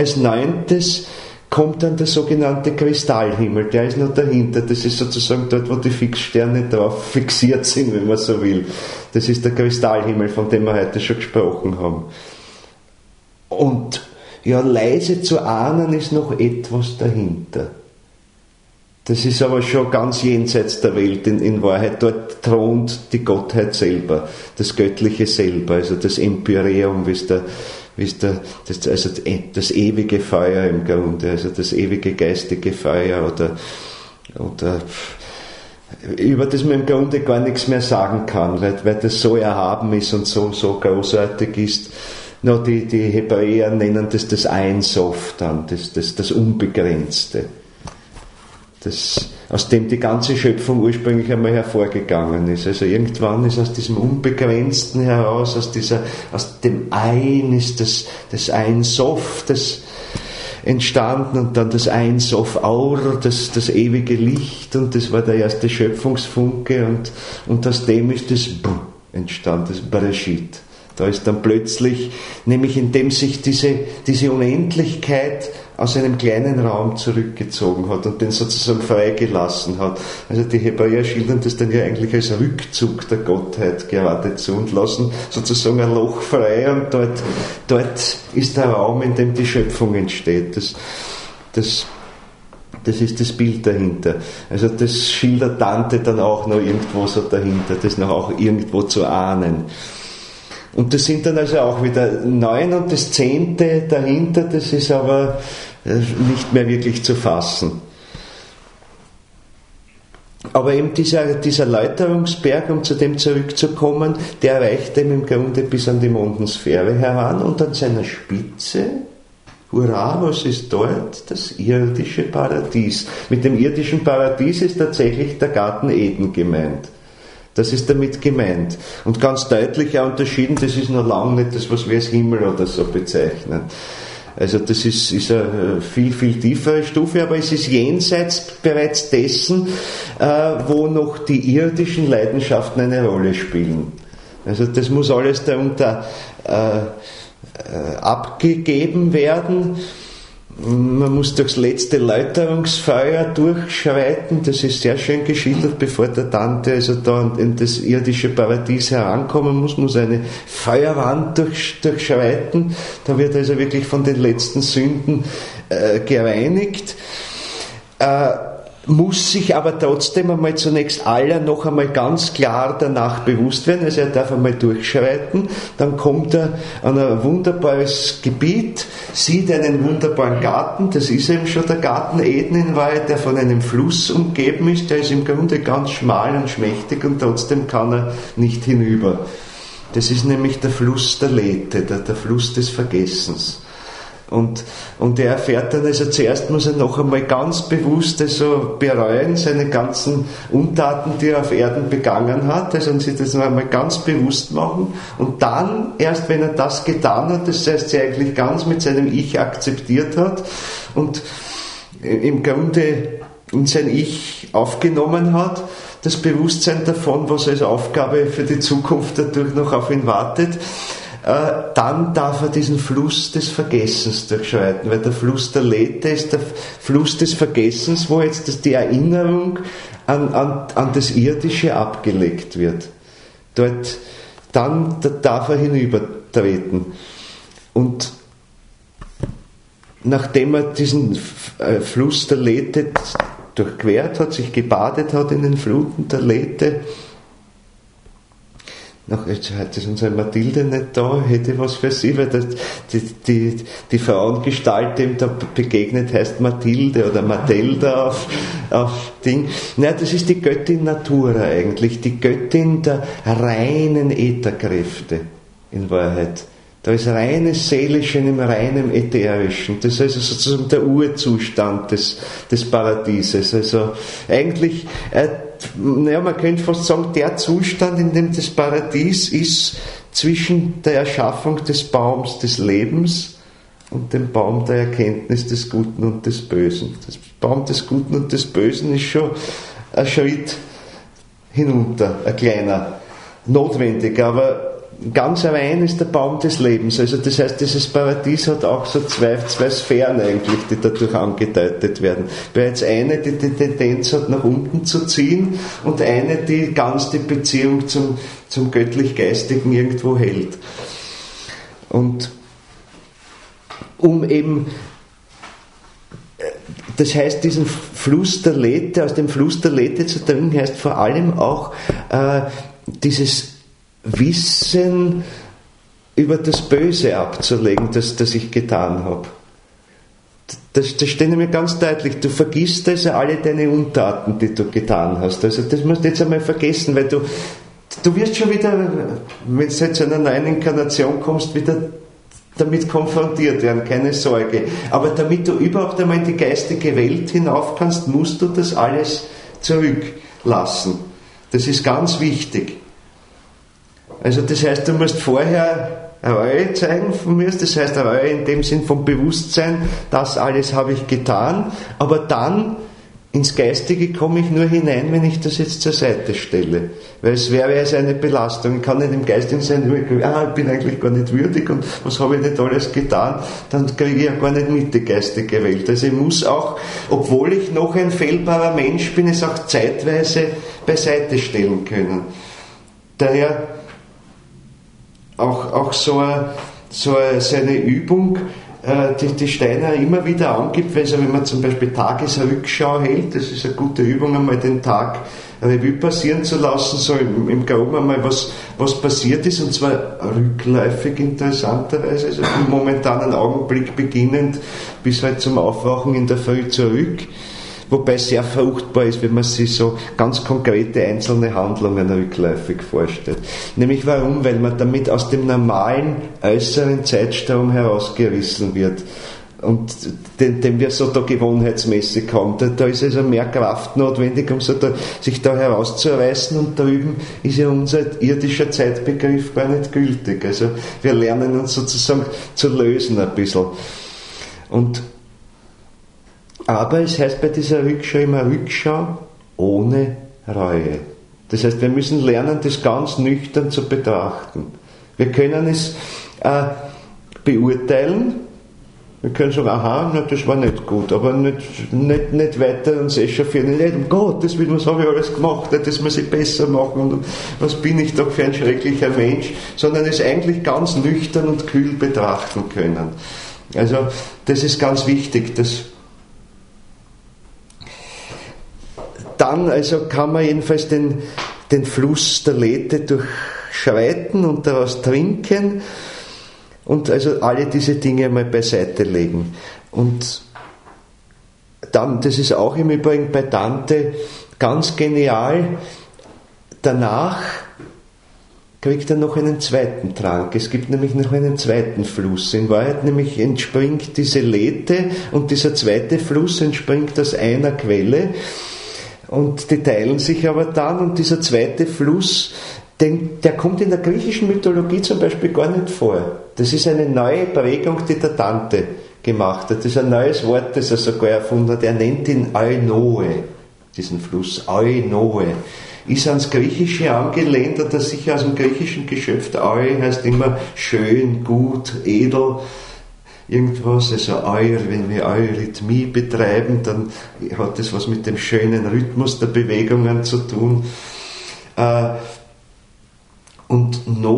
kommt dann der sogenannte Kristallhimmel, der ist noch dahinter. Das ist sozusagen dort, wo die Fixsterne drauf fixiert sind, wenn man so will. Das ist der Kristallhimmel, von dem wir heute schon gesprochen haben. Und ja, leise zu ahnen ist noch etwas dahinter. Das ist aber schon ganz jenseits der Welt. In Wahrheit, dort thront die Gottheit selber, das Göttliche selber, also das Empyreum, das ewige Feuer im Grunde, also das ewige geistige Feuer oder über das man im Grunde gar nichts mehr sagen kann, weil das so erhaben ist und so großartig ist. No, die Hebräer nennen das Ein Sof dann, das Unbegrenzte. Aus dem die ganze Schöpfung ursprünglich einmal hervorgegangen ist. Also irgendwann ist aus diesem Unbegrenzten heraus, aus dem Ein ist das Ein Sof, das entstanden und dann das Ein Sof Aur, das ewige Licht, und das war der erste Schöpfungsfunke, und aus dem ist das entstanden, das Bereshit. Da ist dann plötzlich, nämlich indem sich diese Unendlichkeit aus einem kleinen Raum zurückgezogen hat und den sozusagen freigelassen hat. Also die Hebräer schildern das dann ja eigentlich als Rückzug der Gottheit geradezu und lassen sozusagen ein Loch frei, und dort ist der Raum, in dem die Schöpfung entsteht. Das ist das Bild dahinter. Also das schildert Dante dann auch noch irgendwo so dahinter, das noch auch irgendwo zu ahnen. Und das sind dann also auch wieder 9, und das 10. dahinter, das ist aber nicht mehr wirklich zu fassen. Aber eben dieser Läuterungsberg, um zu dem zurückzukommen, der reicht eben im Grunde bis an die Mondensphäre heran, und an seiner Spitze, hurra, was ist dort? Das irdische Paradies. Mit dem irdischen Paradies ist tatsächlich der Garten Eden gemeint. Das ist damit gemeint. Und ganz deutlich auch unterschieden, das ist noch lange nicht das, was wir als Himmel oder so bezeichnen. Also das ist eine viel, viel tiefere Stufe, aber es ist jenseits bereits dessen, wo noch die irdischen Leidenschaften eine Rolle spielen. Also das muss alles darunter abgegeben werden. Man muss durchs letzte Läuterungsfeuer durchschreiten, das ist sehr schön geschildert, bevor der Dante also da in das irdische Paradies herankommen muss eine Feuerwand durchschreiten, da wird also wirklich von den letzten Sünden gereinigt. Muss sich aber trotzdem einmal zunächst aller noch einmal ganz klar danach bewusst werden, also er darf einmal durchschreiten, dann kommt er an ein wunderbares Gebiet, sieht einen wunderbaren Garten, das ist eben schon der Garten Eden in Wahrheit, der von einem Fluss umgeben ist, der ist im Grunde ganz schmal und schmächtig, und trotzdem kann er nicht hinüber. Das ist nämlich der Fluss der Lethe, der Fluss des Vergessens. Und er erfährt dann, also zuerst muss er noch einmal ganz bewusst also bereuen, seine ganzen Untaten, die er auf Erden begangen hat, also sich das noch einmal ganz bewusst machen, und dann, erst wenn er das getan hat, das heißt, er eigentlich ganz mit seinem Ich akzeptiert hat und im Grunde in sein Ich aufgenommen hat, das Bewusstsein davon, was als Aufgabe für die Zukunft dadurch noch auf ihn wartet, dann darf er diesen Fluss des Vergessens durchschreiten, weil der Fluss der Lethe ist der Fluss des Vergessens, wo jetzt die Erinnerung an das Irdische abgelegt wird. Dort, dann darf er hinübertreten. Und nachdem er diesen Fluss der Lethe durchquert hat, sich gebadet hat in den Fluten der Lethe, jetzt ist unsere Mathilde nicht da, hätte was für sie, weil die Frauengestalt, dem da begegnet, heißt Mathilde oder Mathilda auf Ding. Nein, das ist die Göttin Natura eigentlich, die Göttin der reinen Ätherkräfte in Wahrheit. Da ist reines Seelische im reinen Ätherischen. Das ist also sozusagen der Urzustand des Paradieses. Also eigentlich naja, man könnte fast sagen, der Zustand, in dem das Paradies ist, zwischen der Erschaffung des Baums des Lebens und dem Baum der Erkenntnis des Guten und des Bösen. Das Baum des Guten und des Bösen ist schon ein Schritt hinunter, ein kleiner, notwendig, aber ganz allein ist der Baum des Lebens. Also das heißt, dieses Paradies hat auch so zwei Sphären eigentlich, die dadurch angedeutet werden. Weil jetzt eine, die die Tendenz hat, nach unten zu ziehen, und eine, die ganz die Beziehung zum Göttlich-Geistigen irgendwo hält. Und um eben, das heißt, diesen Fluss der Lethe, aus dem Fluss der Lethe zu trinken, heißt vor allem auch dieses Wissen über das Böse abzulegen, das ich getan habe. Das steht nämlich ganz deutlich. Du vergisst also alle deine Untaten, die du getan hast. Also das musst du jetzt einmal vergessen, weil du wirst schon wieder, wenn du jetzt zu einer neuen Inkarnation kommst, wieder damit konfrontiert werden, keine Sorge. Aber damit du überhaupt einmal in die geistige Welt hinauf kannst, musst du das alles zurücklassen. Das ist ganz wichtig. Also das heißt, du musst vorher Reue zeigen von mir, das heißt Reue in dem Sinn vom Bewusstsein, das alles habe ich getan, aber dann ins Geistige komme ich nur hinein, wenn ich das jetzt zur Seite stelle. Weil es wäre also eine Belastung. Ich kann nicht im Geistigen sein, ich bin eigentlich gar nicht würdig und was habe ich nicht alles getan, dann kriege ich ja gar nicht mit die geistige Welt. Also ich muss auch, obwohl ich noch ein fehlbarer Mensch bin, es auch zeitweise beiseite stellen können. Daher auch so eine Übung, die Steiner immer wieder angibt, also wenn man zum Beispiel Tagesrückschau hält, das ist eine gute Übung, einmal den Tag Revue passieren zu lassen, so im Groben einmal was passiert ist, und zwar rückläufig interessanterweise, also vom momentanen Augenblick beginnend bis halt zum Aufwachen in der Früh zurück. Wobei es sehr fruchtbar ist, wenn man sich so ganz konkrete einzelne Handlungen rückläufig vorstellt. Nämlich warum? Weil man damit aus dem normalen äußeren Zeitstrom herausgerissen wird. Und den wir so da gewohnheitsmäßig haben. Da ist also mehr Kraft notwendig, um sich da herauszureißen, und drüben ist ja unser irdischer Zeitbegriff gar nicht gültig. Also wir lernen uns sozusagen zu lösen ein bisschen. Aber es heißt bei dieser Rückschau immer Rückschau ohne Reue. Das heißt, wir müssen lernen, das ganz nüchtern zu betrachten. Wir können es beurteilen. Wir können sagen, aha, das war nicht gut, aber nicht weiter uns echauffieren. Nicht, um Gottes Willen, was habe ich alles gemacht, das muss ich besser machen und was bin ich doch für ein schrecklicher Mensch, sondern es eigentlich ganz nüchtern und kühl betrachten können. Also das ist ganz wichtig. Dann also kann man jedenfalls den Fluss der Lethe durchschreiten und daraus trinken und also alle diese Dinge mal beiseite legen. Und dann, das ist auch im Übrigen bei Dante ganz genial, danach kriegt er noch einen zweiten Trank. Es gibt nämlich noch einen zweiten Fluss. In Wahrheit nämlich entspringt diese Lethe, und dieser zweite Fluss entspringt aus einer Quelle. Und die teilen sich aber dann, und dieser zweite Fluss, der kommt in der griechischen Mythologie zum Beispiel gar nicht vor. Das ist eine neue Prägung, die der Dante gemacht hat. Das ist ein neues Wort, das er sogar erfunden hat. Er nennt ihn Eunoe, diesen Fluss. Eunoe. Ist ans Griechische angelehnt, oder sicher aus dem griechischen Geschöpf. Eu heißt immer schön, gut, edel. Irgendwas, also wenn wir Eurythmie betreiben, dann hat das was mit dem schönen Rhythmus der Bewegungen zu tun. Und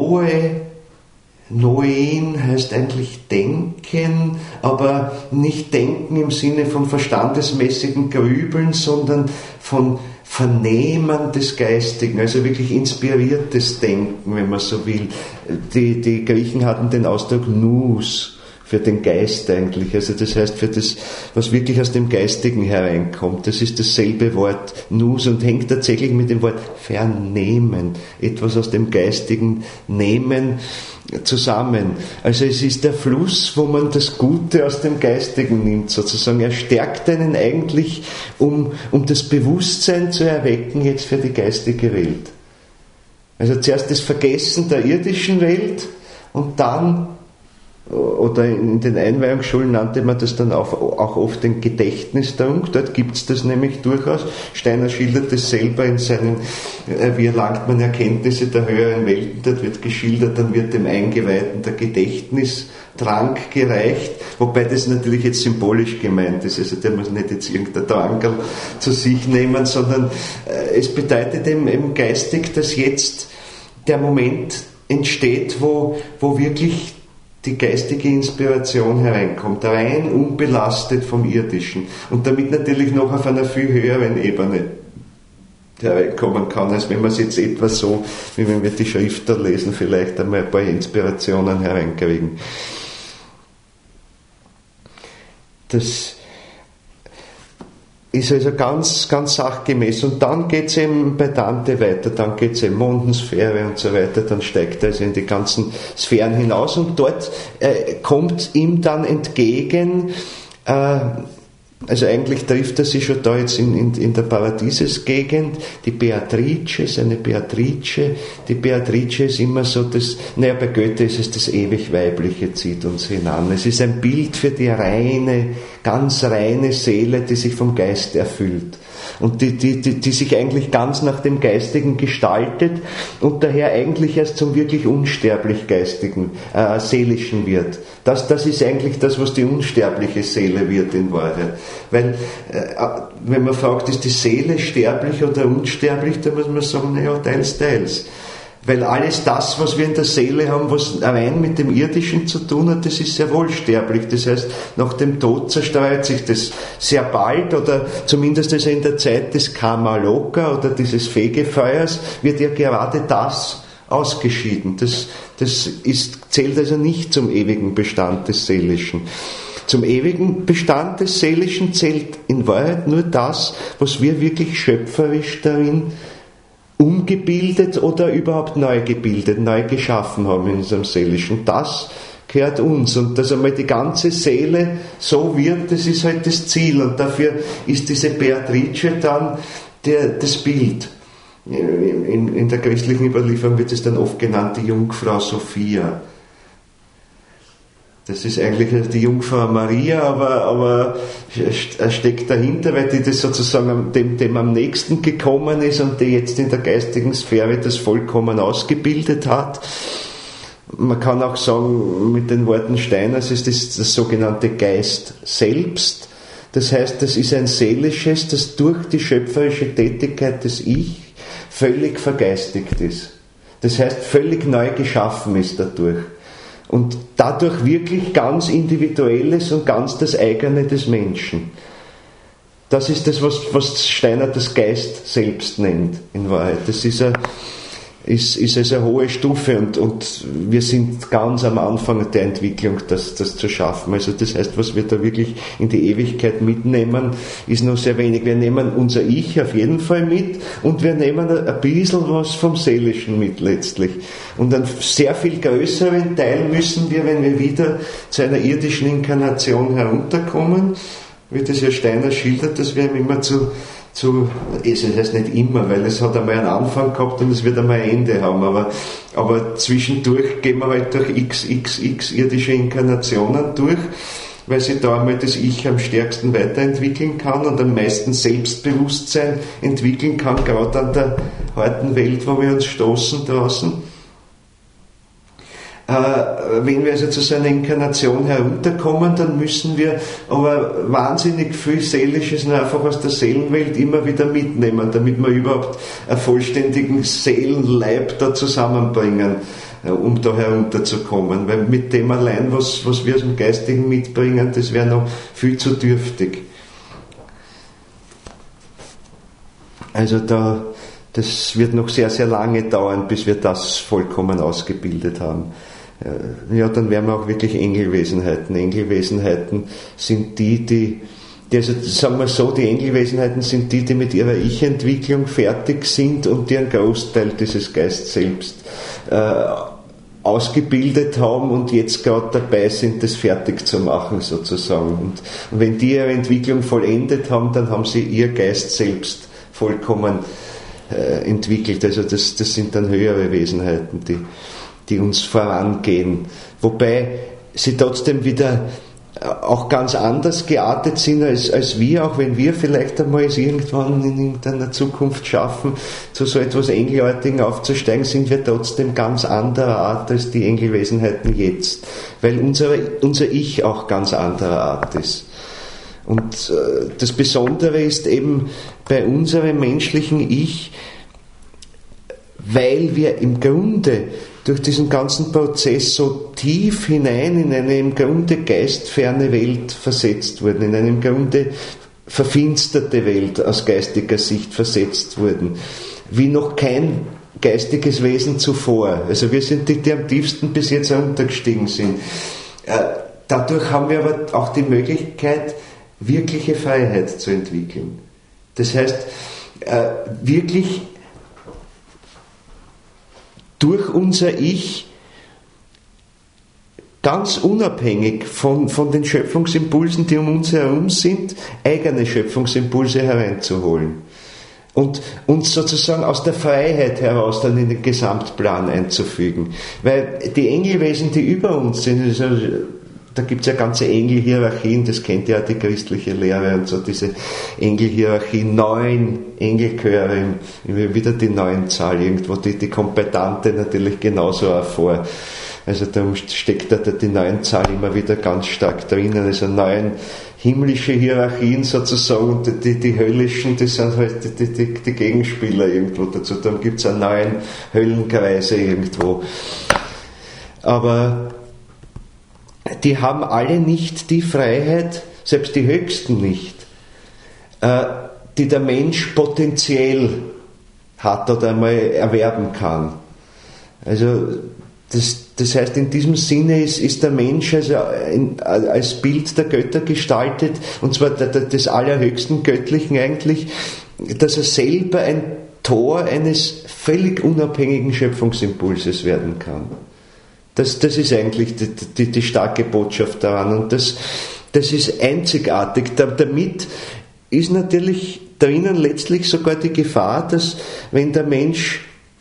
Noein heißt eigentlich denken, aber nicht denken im Sinne von verstandesmäßigen Grübeln, sondern von Vernehmen des Geistigen, also wirklich inspiriertes Denken, wenn man so will. Die Griechen hatten den Ausdruck Nous für den Geist eigentlich. Also das heißt für das, was wirklich aus dem Geistigen hereinkommt. Das ist dasselbe Wort Nus und hängt tatsächlich mit dem Wort vernehmen. Etwas aus dem Geistigen nehmen zusammen. Also es ist der Fluss, wo man das Gute aus dem Geistigen nimmt, sozusagen. Er stärkt einen eigentlich, um das Bewusstsein zu erwecken jetzt für die geistige Welt. Also zuerst das Vergessen der irdischen Welt und dann, oder in den Einweihungsschulen nannte man das dann auch oft den Gedächtnistrunk, dort gibt es das nämlich durchaus. Steiner schildert das selber in seinen, wie erlangt man Erkenntnisse der höheren Welten, dort wird geschildert, dann wird dem Eingeweihten der Gedächtnistrank gereicht, wobei das natürlich jetzt symbolisch gemeint ist, also der muss nicht jetzt irgendein Trankerl zu sich nehmen, sondern es bedeutet eben geistig, dass jetzt der Moment entsteht, wo wirklich die geistige Inspiration hereinkommt, rein unbelastet vom Irdischen und damit natürlich noch auf einer viel höheren Ebene hereinkommen kann, als wenn man es jetzt etwas so, wie wenn wir die Schrift da lesen, vielleicht einmal ein paar Inspirationen hereinkriegen. Das ist also ganz, ganz sachgemäß. Und dann geht es eben bei Dante weiter, dann geht es eben Mondensphäre und so weiter, dann steigt er also in die ganzen Sphären hinaus und dort kommt ihm dann entgegen, also eigentlich trifft er sie schon da jetzt in der Paradiesesgegend, die Beatrice, seine Beatrice. Die Beatrice ist immer so das, naja, bei Goethe ist es das ewig Weibliche, zieht uns hinan. Es ist ein Bild für die reine, ganz reine Seele, die sich vom Geist erfüllt. Und die sich eigentlich ganz nach dem Geistigen gestaltet und daher eigentlich erst zum wirklich unsterblich Geistigen, Seelischen wird. Das ist eigentlich das, was die unsterbliche Seele wird in Wahrheit. Weil, wenn man fragt, ist die Seele sterblich oder unsterblich, dann muss man sagen, naja, teils. Weil alles das, was wir in der Seele haben, was rein mit dem Irdischen zu tun hat, das ist sehr wohl sterblich. Das heißt, nach dem Tod zerstreut sich das sehr bald, oder zumindest also in der Zeit des Karma Loka oder dieses Fegefeuers wird ja gerade das ausgeschieden. Das zählt also nicht zum ewigen Bestand des Seelischen. Zum ewigen Bestand des Seelischen zählt in Wahrheit nur das, was wir wirklich schöpferisch darin umgebildet oder überhaupt neu gebildet, neu geschaffen haben in unserem Seelischen. Das gehört uns. Und dass einmal die ganze Seele so wird, das ist halt das Ziel. Und dafür ist diese Beatrice dann das Bild. In der christlichen Überlieferung wird es dann oft genannt, die Jungfrau Sophia. Das ist eigentlich die Jungfrau Maria, aber steckt dahinter, weil die das sozusagen dem am nächsten gekommen ist und die jetzt in der geistigen Sphäre das vollkommen ausgebildet hat. Man kann auch sagen, mit den Worten Steiners ist das sogenannte Geist selbst. Das heißt, das ist ein Seelisches, das durch die schöpferische Tätigkeit des Ich völlig vergeistigt ist. Das heißt, völlig neu geschaffen ist dadurch. Und dadurch wirklich ganz Individuelles und ganz das Eigene des Menschen. Das ist das, was Steiner das Geist selbst nennt, in Wahrheit. Das ist also eine hohe Stufe und wir sind ganz am Anfang der Entwicklung, das zu schaffen. Also das heißt, was wir da wirklich in die Ewigkeit mitnehmen, ist noch sehr wenig. Wir nehmen unser Ich auf jeden Fall mit und wir nehmen ein bisschen was vom Seelischen mit letztlich. Und einen sehr viel größeren Teil müssen wir, wenn wir wieder zu einer irdischen Inkarnation herunterkommen, wie das ja Steiner schildert, dass wir ihm immer es heißt nicht immer, weil es hat einmal einen Anfang gehabt und es wird einmal ein Ende haben, aber zwischendurch gehen wir halt durch xxx irdische Inkarnationen durch, weil sich da einmal das Ich am stärksten weiterentwickeln kann und am meisten Selbstbewusstsein entwickeln kann, gerade an der harten Welt, wo wir uns stoßen draußen. Wenn wir also zu so einer Inkarnation herunterkommen, dann müssen wir aber wahnsinnig viel Seelisches einfach aus der Seelenwelt immer wieder mitnehmen, damit wir überhaupt einen vollständigen Seelenleib da zusammenbringen, um da herunterzukommen. Weil mit dem allein, was wir aus dem Geistigen mitbringen, das wäre noch viel zu dürftig. Also das wird noch sehr, sehr lange dauern, bis wir das vollkommen ausgebildet haben. ja, dann wären wir auch wirklich Engelwesenheiten. Engelwesenheiten sind die also sagen wir so, die Engelwesenheiten sind die mit ihrer Ich-Entwicklung fertig sind und die einen Großteil dieses Geist selbst ausgebildet haben und jetzt gerade dabei sind, das fertig zu machen sozusagen. Und wenn die ihre Entwicklung vollendet haben, dann haben sie ihr Geist selbst vollkommen entwickelt. Also das sind dann höhere Wesenheiten, die uns vorangehen. Wobei sie trotzdem wieder auch ganz anders geartet sind als wir, auch wenn wir vielleicht einmal es irgendwann in irgendeiner Zukunft schaffen, zu so etwas Engelartigen aufzusteigen, sind wir trotzdem ganz anderer Art als die Engelwesenheiten jetzt, weil unser Ich auch ganz anderer Art ist. Und das Besondere ist eben bei unserem menschlichen Ich, weil wir im Grunde durch diesen ganzen Prozess so tief hinein in eine im Grunde geistferne Welt versetzt wurden, in eine im Grunde verfinsterte Welt aus geistiger Sicht versetzt wurden, wie noch kein geistiges Wesen zuvor. Also wir sind die am tiefsten bis jetzt heruntergestiegen sind. Dadurch haben wir aber auch die Möglichkeit, wirkliche Freiheit zu entwickeln. Das heißt, wirklich durch unser Ich ganz unabhängig von den Schöpfungsimpulsen, die um uns herum sind, eigene Schöpfungsimpulse hereinzuholen und uns sozusagen aus der Freiheit heraus dann in den Gesamtplan einzufügen. Weil die Engelwesen, die über uns sind, also da gibt es ja ganze Engelhierarchien, das kennt ja die christliche Lehre und so, diese Engelhierarchie, 9 Engelchöre, wieder die 9 Zahl, irgendwo die Kompetente natürlich genauso auch vor. Also da steckt da die 9 Zahl immer wieder ganz stark drinnen, also 9 himmlische Hierarchien sozusagen und die höllischen, das sind halt die Gegenspieler irgendwo dazu, dann gibt es auch 9 Höllenkreise irgendwo. Aber die haben alle nicht die Freiheit, selbst die Höchsten nicht, die der Mensch potenziell hat oder einmal erwerben kann. Also das heißt, in diesem Sinne ist der Mensch also als Bild der Götter gestaltet, und zwar des allerhöchsten Göttlichen eigentlich, dass er selber ein Tor eines völlig unabhängigen Schöpfungsimpulses werden kann. Das ist eigentlich die starke Botschaft daran, und das ist einzigartig. Damit ist natürlich drinnen letztlich sogar die Gefahr, dass wenn der Mensch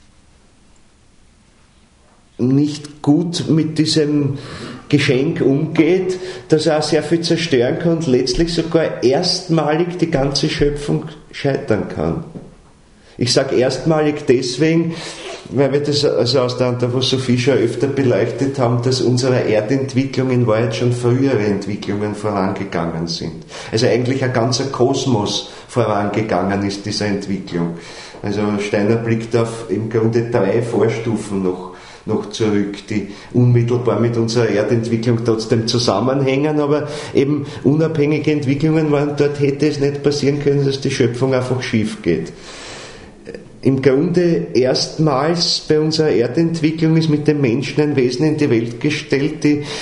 nicht gut mit diesem Geschenk umgeht, dass er auch sehr viel zerstören kann und letztlich sogar erstmalig die ganze Schöpfung scheitern kann. Ich sage erstmalig deswegen, weil wir das also aus der Anthroposophie schon öfter beleuchtet haben, dass unserer Erdentwicklung in Wahrheit schon frühere Entwicklungen vorangegangen sind. Also eigentlich ein ganzer Kosmos vorangegangen ist dieser Entwicklung. Also Steiner blickt auf im Grunde 3 Vorstufen noch zurück, die unmittelbar mit unserer Erdentwicklung trotzdem zusammenhängen, aber eben unabhängige Entwicklungen waren, dort hätte es nicht passieren können, dass die Schöpfung einfach schief geht. Im Grunde erstmals bei unserer Erdentwicklung ist mit dem Menschen ein Wesen in die Welt gestellt,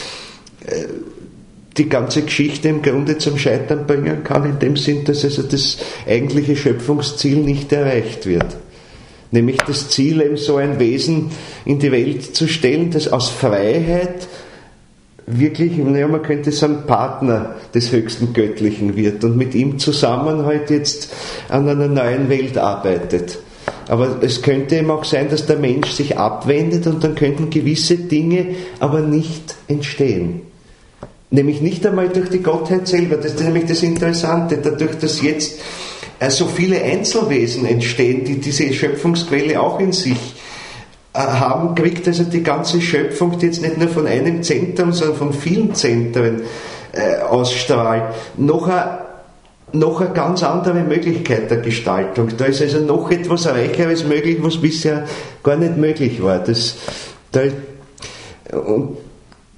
die ganze Geschichte im Grunde zum Scheitern bringen kann, in dem Sinn, dass also das eigentliche Schöpfungsziel nicht erreicht wird. Nämlich das Ziel, eben so ein Wesen in die Welt zu stellen, das aus Freiheit wirklich, man könnte sagen, Partner des höchsten Göttlichen wird und mit ihm zusammen halt jetzt an einer neuen Welt arbeitet. Aber es könnte eben auch sein, dass der Mensch sich abwendet und dann könnten gewisse Dinge aber nicht entstehen. Nämlich nicht einmal durch die Gottheit selber, das ist nämlich das Interessante, dadurch, dass jetzt so viele Einzelwesen entstehen, die diese Schöpfungsquelle auch in sich haben, kriegt also die ganze Schöpfung, die jetzt nicht nur von einem Zentrum, sondern von vielen Zentren ausstrahlt, noch eine ganz andere Möglichkeit der Gestaltung. Da ist also noch etwas Reicheres möglich, was bisher gar nicht möglich war. Und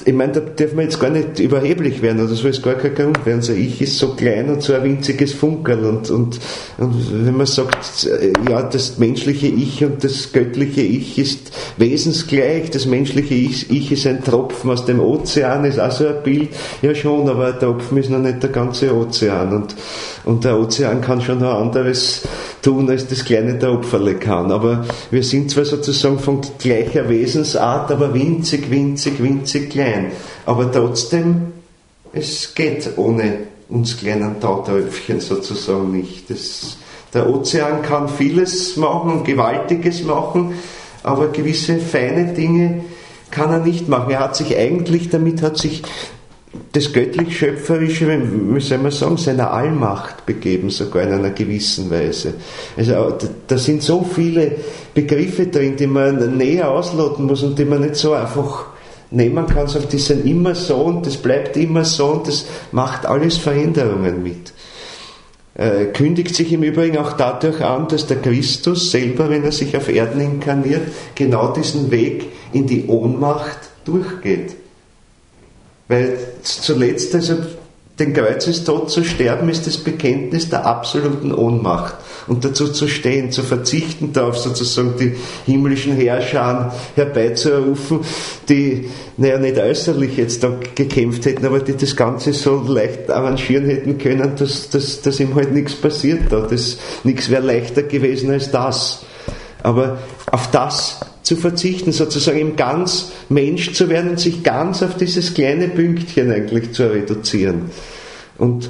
ich meine, da darf man jetzt gar nicht überheblich werden, oder soll es gar kein Grund werden. So Ich ist so klein und so ein winziges Funkerl und wenn man sagt, ja, das menschliche Ich und das göttliche Ich ist wesensgleich, das menschliche Ich ist ein Tropfen aus dem Ozean, ist auch so ein Bild, ja schon, aber ein Tropfen ist noch nicht der ganze Ozean und der Ozean kann schon noch anderes tun, als das kleine Tropferle kann, aber wir sind zwar sozusagen von gleicher Wesensart, aber winzig, winzig, winzig klein. Aber trotzdem, es geht ohne uns kleinen Tautröpfchen sozusagen nicht. Der Ozean kann vieles machen und Gewaltiges machen, aber gewisse feine Dinge kann er nicht machen. Damit hat sich das göttlich-schöpferische, wie soll man sagen, seiner Allmacht begeben, sogar in einer gewissen Weise. Also da sind so viele Begriffe drin, die man näher ausloten muss und die man nicht so einfach nehmen kann, sagen, die sind immer so und das bleibt immer so und das macht alles Veränderungen mit. Kündigt sich im Übrigen auch dadurch an, dass der Christus selber, wenn er sich auf Erden inkarniert, genau diesen Weg in die Ohnmacht durchgeht. Weil zuletzt, also den Kreuzestod zu sterben, ist das Bekenntnis der absoluten Ohnmacht. Und dazu zu stehen, zu verzichten darauf, sozusagen die himmlischen Herrscher herbeizurufen, die, nicht äußerlich jetzt da gekämpft hätten, aber die das Ganze so leicht arrangieren hätten können, dass ihm halt nichts passiert da. Nichts wäre leichter gewesen als das. Aber auf das zu verzichten, sozusagen im ganz Mensch zu werden und sich ganz auf dieses kleine Pünktchen eigentlich zu reduzieren. Und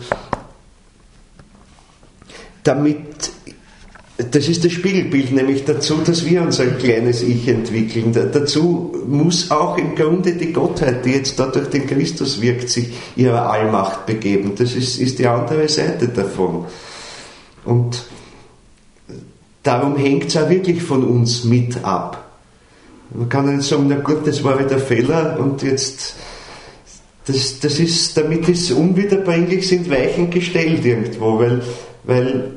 damit, das ist das Spiegelbild, nämlich dazu, dass wir uns ein kleines Ich entwickeln. Dazu muss auch im Grunde die Gottheit, die jetzt da durch den Christus wirkt, sich ihrer Allmacht begeben. Das ist die andere Seite davon. Und darum hängt es auch wirklich von uns mit ab. Man kann nicht sagen, na gut, das war wieder Fehler und jetzt, damit ist unwiederbringlich, sind Weichen gestellt irgendwo, weil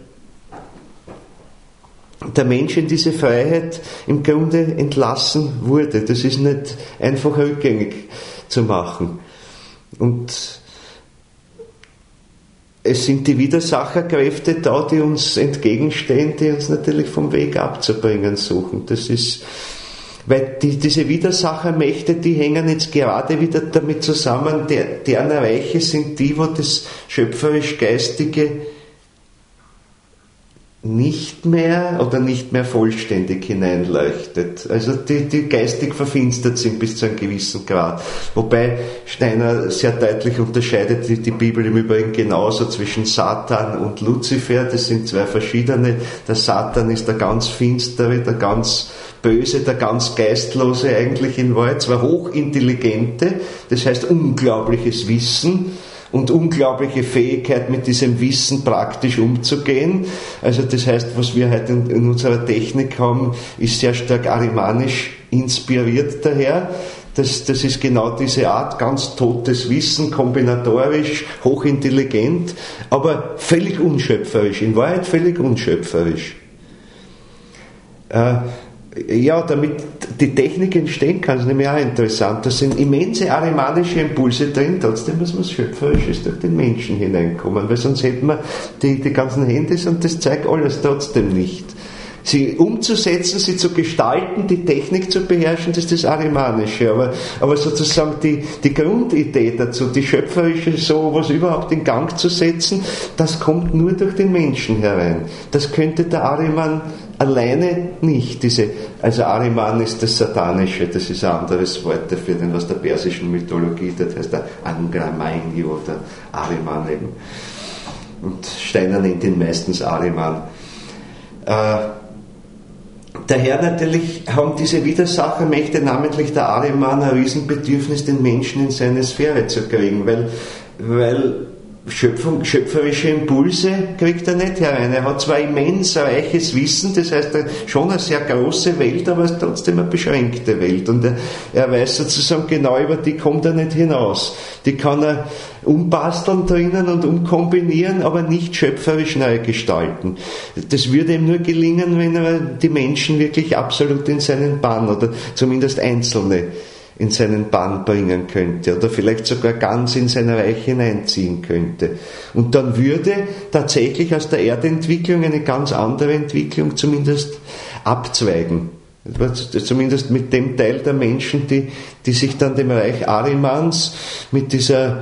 der Mensch in diese Freiheit im Grunde entlassen wurde. Das ist nicht einfach rückgängig zu machen. Und es sind die Widersacherkräfte da, die uns entgegenstehen, die uns natürlich vom Weg abzubringen suchen. Das ist, weil diese Widersachermächte, die hängen jetzt gerade wieder damit zusammen, deren Reiche sind die, wo das schöpferisch-geistige nicht mehr vollständig hineinleuchtet. Also die geistig verfinstert sind bis zu einem gewissen Grad. Wobei Steiner sehr deutlich unterscheidet, die Bibel im Übrigen genauso zwischen Satan und Luzifer, das sind zwei verschiedene. Der Satan ist der ganz finstere, der ganz böse, der ganz geistlose eigentlich in Wahrheit, zwar hochintelligente, das heißt unglaubliches Wissen, und unglaubliche Fähigkeit, mit diesem Wissen praktisch umzugehen. Also das heißt, was wir heute in unserer Technik haben, ist sehr stark arimanisch inspiriert daher. Das ist genau diese Art, ganz totes Wissen, kombinatorisch, hochintelligent, aber völlig unschöpferisch, in Wahrheit völlig unschöpferisch. Ja, damit die Technik entstehen kann, ist nämlich auch interessant. Da sind immense arimanische Impulse drin, trotzdem muss man Schöpferisches durch den Menschen hineinkommen, weil sonst hätten wir die ganzen Handys und das Zeug alles trotzdem nicht. Sie umzusetzen, sie zu gestalten, die Technik zu beherrschen, das ist das Arimanische. Aber sozusagen die Grundidee dazu, die schöpferische, so was überhaupt in Gang zu setzen, das kommt nur durch den Menschen herein. Das könnte der Ariman alleine nicht. Also Ariman ist das Satanische, das ist ein anderes Wort dafür, denn aus der persischen Mythologie, das heißt der Angramainyo oder Ariman eben. Und Steiner nennt ihn meistens Ariman. Daher natürlich haben diese Widersachermächte, namentlich der Ariman, ein Riesenbedürfnis, den Menschen in seine Sphäre zu kriegen, weil schöpferische Impulse kriegt er nicht herein. Er hat zwar immens reiches Wissen, das heißt schon eine sehr große Welt, aber es ist trotzdem eine beschränkte Welt. Und er weiß sozusagen genau, über die kommt er nicht hinaus. Die kann er umbasteln drinnen und umkombinieren, aber nicht schöpferisch neu gestalten. Das würde ihm nur gelingen, wenn er die Menschen wirklich absolut in seinen Bann oder zumindest Einzelne in seinen Bann bringen könnte oder vielleicht sogar ganz in sein Reich hineinziehen könnte. Und dann würde tatsächlich aus der Erdentwicklung eine ganz andere Entwicklung zumindest abzweigen. Zumindest mit dem Teil der Menschen, die sich dann dem Reich Ahrimans mit dieser,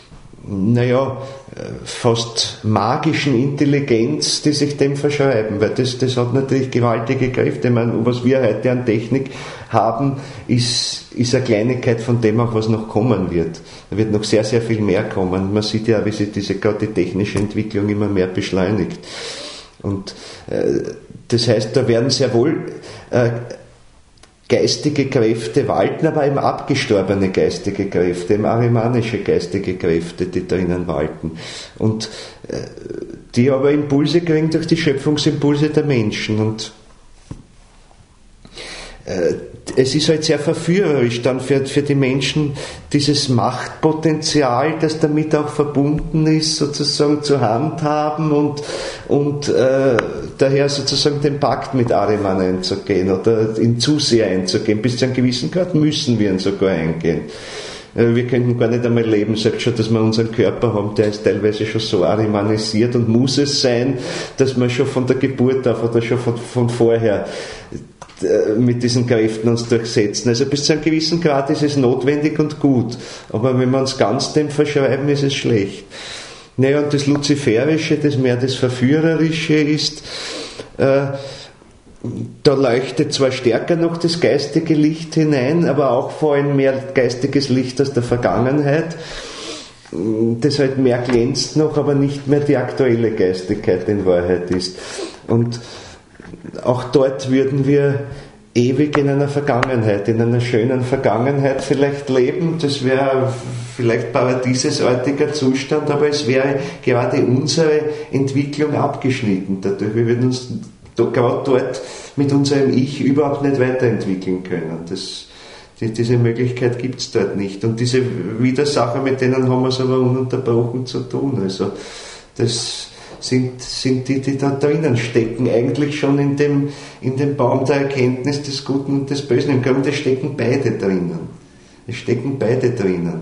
fast magischen Intelligenz, die sich dem verschreiben, weil das hat natürlich gewaltige Kräfte. Ich meine, was wir heute an Technik haben, ist eine Kleinigkeit von dem auch, was noch kommen wird. Da wird noch sehr, sehr viel mehr kommen. Man sieht ja, wie sich gerade die technische Entwicklung immer mehr beschleunigt. Und das heißt, da werden sehr wohl geistige Kräfte walten, aber eben abgestorbene geistige Kräfte, eben ahrimanische geistige Kräfte, die drinnen walten. Und die aber Impulse kriegen durch die Schöpfungsimpulse der Menschen. Und es ist halt sehr verführerisch dann für die Menschen, dieses Machtpotenzial, das damit auch verbunden ist, sozusagen zu handhaben und daher sozusagen den Pakt mit Ahriman einzugehen oder ihn zu sehr einzugehen. Bis zu einem gewissen Grad müssen wir ihn sogar eingehen. Wir könnten gar nicht einmal leben, sagt schon, dass wir unseren Körper haben, der ist teilweise schon so ahrimanisiert und muss es sein, dass wir schon von der Geburt auf oder schon von vorher mit diesen Kräften uns durchsetzen. Also bis zu einem gewissen Grad ist es notwendig und gut, aber wenn wir uns ganz dem verschreiben, ist es schlecht. Naja, und das Luziferische, das mehr das Verführerische ist, da leuchtet zwar stärker noch das geistige Licht hinein, aber auch vor allem mehr geistiges Licht aus der Vergangenheit, das halt mehr glänzt noch, aber nicht mehr die aktuelle Geistigkeit in Wahrheit ist. Und auch dort würden wir ewig in einer Vergangenheit, in einer schönen Vergangenheit vielleicht leben. Das wäre vielleicht paradiesesartiger Zustand, aber es wäre gerade unsere Entwicklung abgeschnitten dadurch. Wir würden uns gerade dort mit unserem Ich überhaupt nicht weiterentwickeln können. Diese Möglichkeit gibt es dort nicht. Und diese Widersacher, mit denen haben wir es aber ununterbrochen zu tun. Also das sind die da drinnen stecken, eigentlich schon in dem Baum der Erkenntnis des Guten und des Bösen. Im Grunde stecken beide drinnen. Es stecken beide drinnen.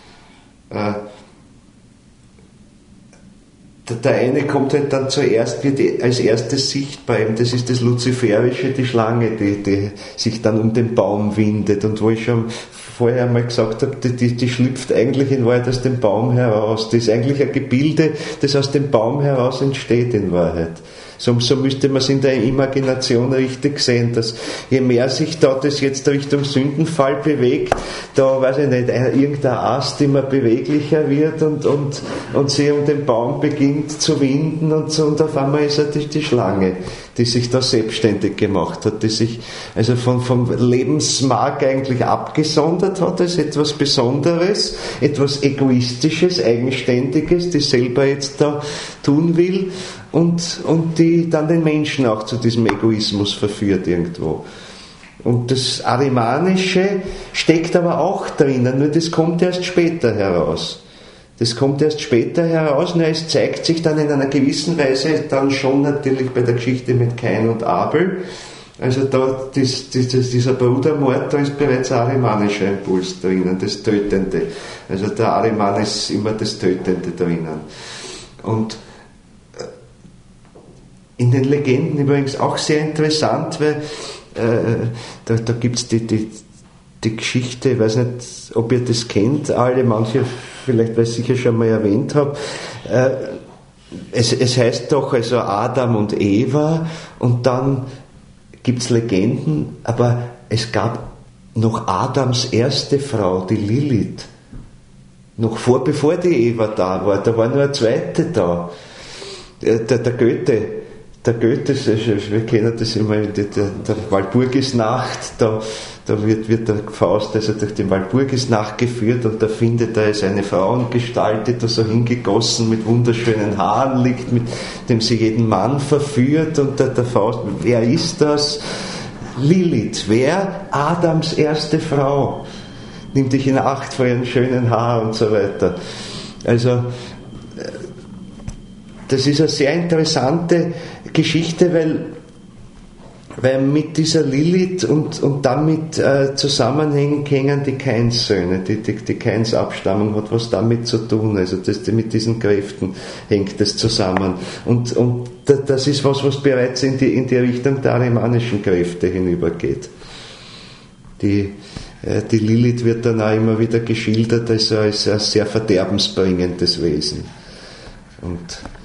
Der eine kommt halt dann zuerst, wird als erstes sichtbar, das ist das Luziferische, die Schlange, die sich dann um den Baum windet und wo ich schon vorher mal gesagt habe, die schlüpft eigentlich in Wahrheit aus dem Baum heraus. Das ist eigentlich ein Gebilde, das aus dem Baum heraus entsteht in Wahrheit. So müsste man es in der Imagination richtig sehen, dass je mehr sich da das jetzt Richtung Sündenfall bewegt, da, weiß ich nicht, irgendein Ast immer beweglicher wird und sie um den Baum beginnt zu winden und so, und auf einmal ist die Schlange, die sich da selbstständig gemacht hat, die sich also vom Lebensmark eigentlich abgesondert hat als etwas Besonderes, etwas Egoistisches, Eigenständiges, die selber jetzt da tun will und die dann den Menschen auch zu diesem Egoismus verführt irgendwo. Und das Ahrimanische steckt aber auch drinnen, nur das kommt erst später heraus. Das kommt erst später heraus, nur es zeigt sich dann in einer gewissen Weise dann schon natürlich bei der Geschichte mit Kain und Abel. Also da dieser Brudermord, da ist bereits ein ahrimanischer Impuls drinnen, das Tötende. Also der Ahriman ist immer das Tötende drinnen. Und in den Legenden übrigens auch sehr interessant, weil da gibt es die Geschichte, ich weiß nicht, ob ihr das kennt, alle, manche vielleicht, weil ich es sicher schon mal erwähnt habe. Es heißt doch also Adam und Eva und dann gibt es Legenden, aber es gab noch Adams erste Frau, die Lilith. Noch bevor die Eva da war nur eine zweite da. Der Goethe, wir kennen das immer, der Walpurgisnacht, da wird der Faust also durch den Walpurgisnacht geführt und da findet er eine Frauengestalt, die da so hingegossen mit wunderschönen Haaren liegt, mit dem sie jeden Mann verführt und der Faust, wer ist das? Lilith, wer? Adams erste Frau. Nimm dich in Acht vor ihren schönen Haaren und so weiter. Also das ist eine sehr interessante Geschichte, weil weil mit dieser Lilith und damit zusammenhängen die Kains-Söhne, die Kains-Abstammung hat was damit zu tun, also mit diesen Kräften hängt das zusammen. Und das ist was bereits in die Richtung der arimanischen Kräfte hinübergeht. Die Lilith wird dann auch immer wieder geschildert als ein sehr verderbensbringendes Wesen. Und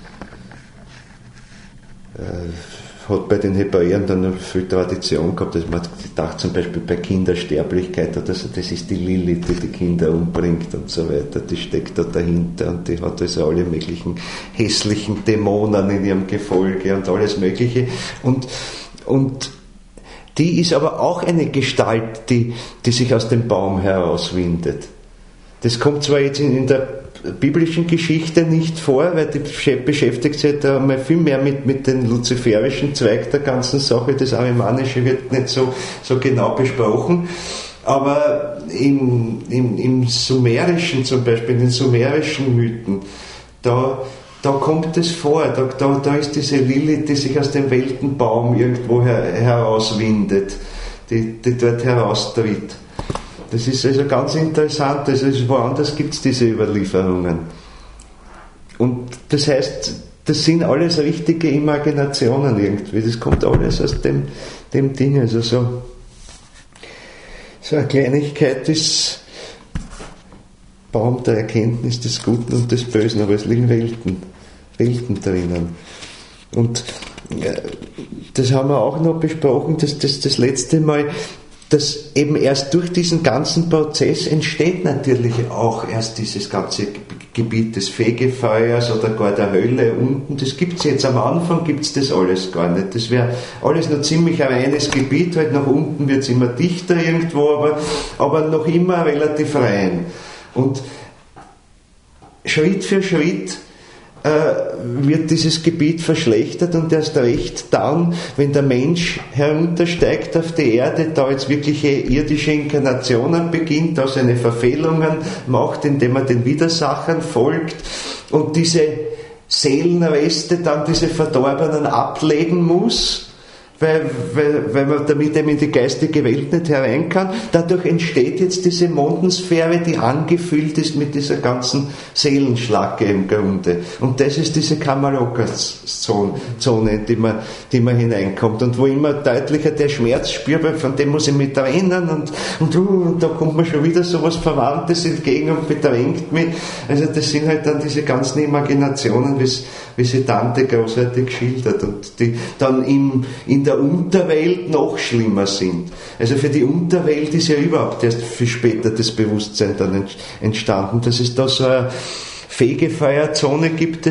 hat bei den Hebräern dann noch viel Tradition gehabt, dass man gedacht, zum Beispiel bei Kindersterblichkeit oder so, das ist die Lilith, die Kinder umbringt und so weiter, die steckt da dahinter und die hat also alle möglichen hässlichen Dämonen in ihrem Gefolge und alles Mögliche und die ist aber auch eine Gestalt, die sich aus dem Baum herauswindet. Das kommt zwar jetzt in der biblischen Geschichte nicht vor, weil die beschäftigt sich da mal viel mehr mit den luziferischen Zweig der ganzen Sache. Das Arimanische wird nicht so genau besprochen. Aber im Sumerischen zum Beispiel, in den sumerischen Mythen, da kommt es vor, da ist diese Lilith, die sich aus dem Weltenbaum irgendwo herauswindet, die dort heraustritt. Das ist also ganz interessant, also woanders gibt es diese Überlieferungen. Und das heißt, das sind alles richtige Imaginationen irgendwie, das kommt alles aus dem Ding, also so eine Kleinigkeit ist Baum der Erkenntnis des Guten und des Bösen, aber es liegen Welten drinnen. Und das haben wir auch noch besprochen, das letzte Mal, dass eben erst durch diesen ganzen Prozess entsteht natürlich auch erst dieses ganze Gebiet des Fegefeuers oder gar der Hölle unten. Das gibt es jetzt, am Anfang gibt es das alles gar nicht. Das wäre alles noch ziemlich ein reines Gebiet, halt nach unten wird es immer dichter irgendwo, aber noch immer relativ rein. Und Schritt für Schritt wird dieses Gebiet verschlechtert und erst recht dann, wenn der Mensch heruntersteigt auf die Erde, da jetzt wirkliche irdische Inkarnationen beginnt, da seine Verfehlungen macht, indem er den Widersachern folgt und diese Seelenreste dann diese Verdorbenen ablegen muss, weil man damit eben in die geistige Welt nicht herein kann. Dadurch entsteht jetzt diese Mondensphäre, die angefüllt ist mit dieser ganzen Seelenschlacke im Grunde. Und das ist diese Kamaloka-Zone, in die man hineinkommt und wo immer deutlicher der Schmerz spürbar, von dem muss ich mich trennen und da kommt mir schon wieder so was Verwandtes entgegen und bedrängt mich. Also das sind halt dann diese ganzen Imaginationen, wie sie Dante großartig schildert und die dann in der Unterwelt noch schlimmer sind. Also für die Unterwelt ist ja überhaupt erst viel später das Bewusstsein dann entstanden, dass es da so eine Fegefeuerzone gibt.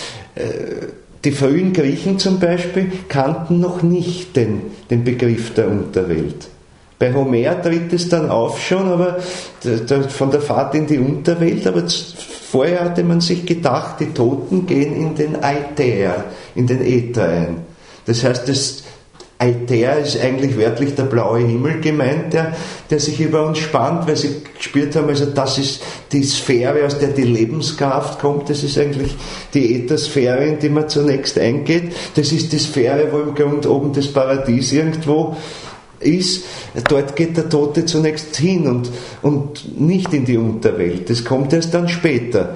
Die frühen Griechen zum Beispiel kannten noch nicht den Begriff der Unterwelt. Bei Homer tritt es dann auf schon, aber von der Fahrt in die Unterwelt, aber vorher hatte man sich gedacht, die Toten gehen in den Aether, in den Äther ein. Das heißt, das Aether ist eigentlich wörtlich der blaue Himmel gemeint, der sich über uns spannt, weil sie gespürt haben, also das ist die Sphäre, aus der die Lebenskraft kommt, das ist eigentlich die Äthersphäre, in die man zunächst eingeht, das ist die Sphäre, wo im Grund oben das Paradies irgendwo ist, dort geht der Tote zunächst hin und nicht in die Unterwelt, das kommt erst dann später.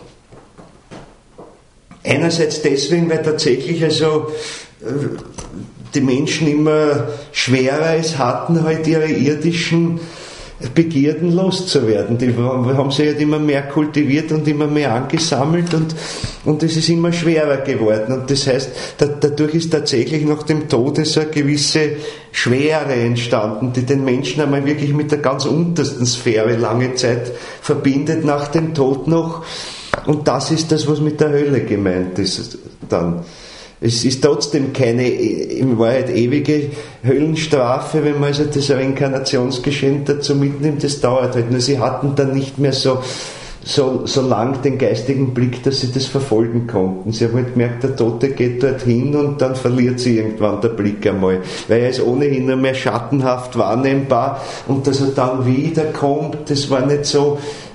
Einerseits deswegen, weil tatsächlich also die Menschen immer schwerer es hatten, halt ihre irdischen Begierden loszuwerden. Die haben sich halt immer mehr kultiviert und immer mehr angesammelt und es ist immer schwerer geworden. Und das heißt, dadurch ist tatsächlich nach dem Tod so eine gewisse Schwere entstanden, die den Menschen einmal wirklich mit der ganz untersten Sphäre lange Zeit verbindet, nach dem Tod noch. Und das ist das, was mit der Hölle gemeint ist dann. Es ist trotzdem keine, in Wahrheit, ewige Höllenstrafe, wenn man also das Reinkarnationsgeschehen dazu mitnimmt, das dauert halt. Nur sie hatten dann nicht mehr so lang den geistigen Blick, dass sie das verfolgen konnten. Sie haben halt gemerkt, der Tote geht dorthin und dann verliert sie irgendwann der Blick einmal, weil er ist ohnehin nur mehr schattenhaft wahrnehmbar und dass er dann wiederkommt, das war nicht so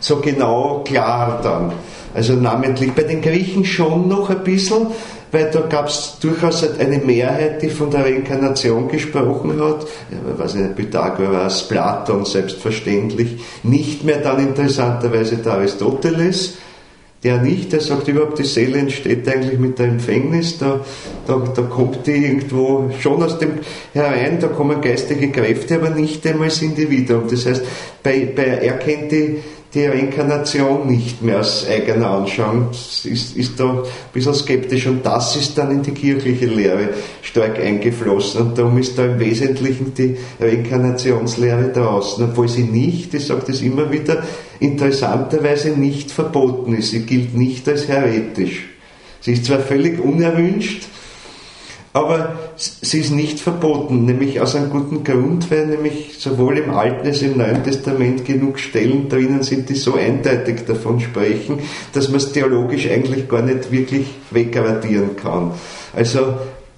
so genau klar dann. Also namentlich bei den Griechen schon noch ein bisschen, weil da gab es durchaus eine Mehrheit, die von der Reinkarnation gesprochen hat. Ich weiß nicht, Pythagoras, Platon selbstverständlich, nicht mehr dann interessanterweise der Aristoteles, der nicht, der sagt überhaupt, die Seele entsteht eigentlich mit der Empfängnis, da kommt die irgendwo schon aus dem herein, da kommen geistige Kräfte, aber nicht einmal das Individuum. Das heißt, er kennt die Reinkarnation nicht mehr aus eigener Anschauung, ist da ein bisschen skeptisch, und das ist dann in die kirchliche Lehre stark eingeflossen, und darum ist da im Wesentlichen die Reinkarnationslehre draußen, obwohl sie nicht, ich sage das immer wieder, interessanterweise nicht verboten ist, sie gilt nicht als heretisch. Sie ist zwar völlig unerwünscht, aber sie ist nicht verboten, nämlich aus einem guten Grund, weil nämlich sowohl im Alten als auch im Neuen Testament genug Stellen drinnen sind, die so eindeutig davon sprechen, dass man es theologisch eigentlich gar nicht wirklich wegradieren kann. Also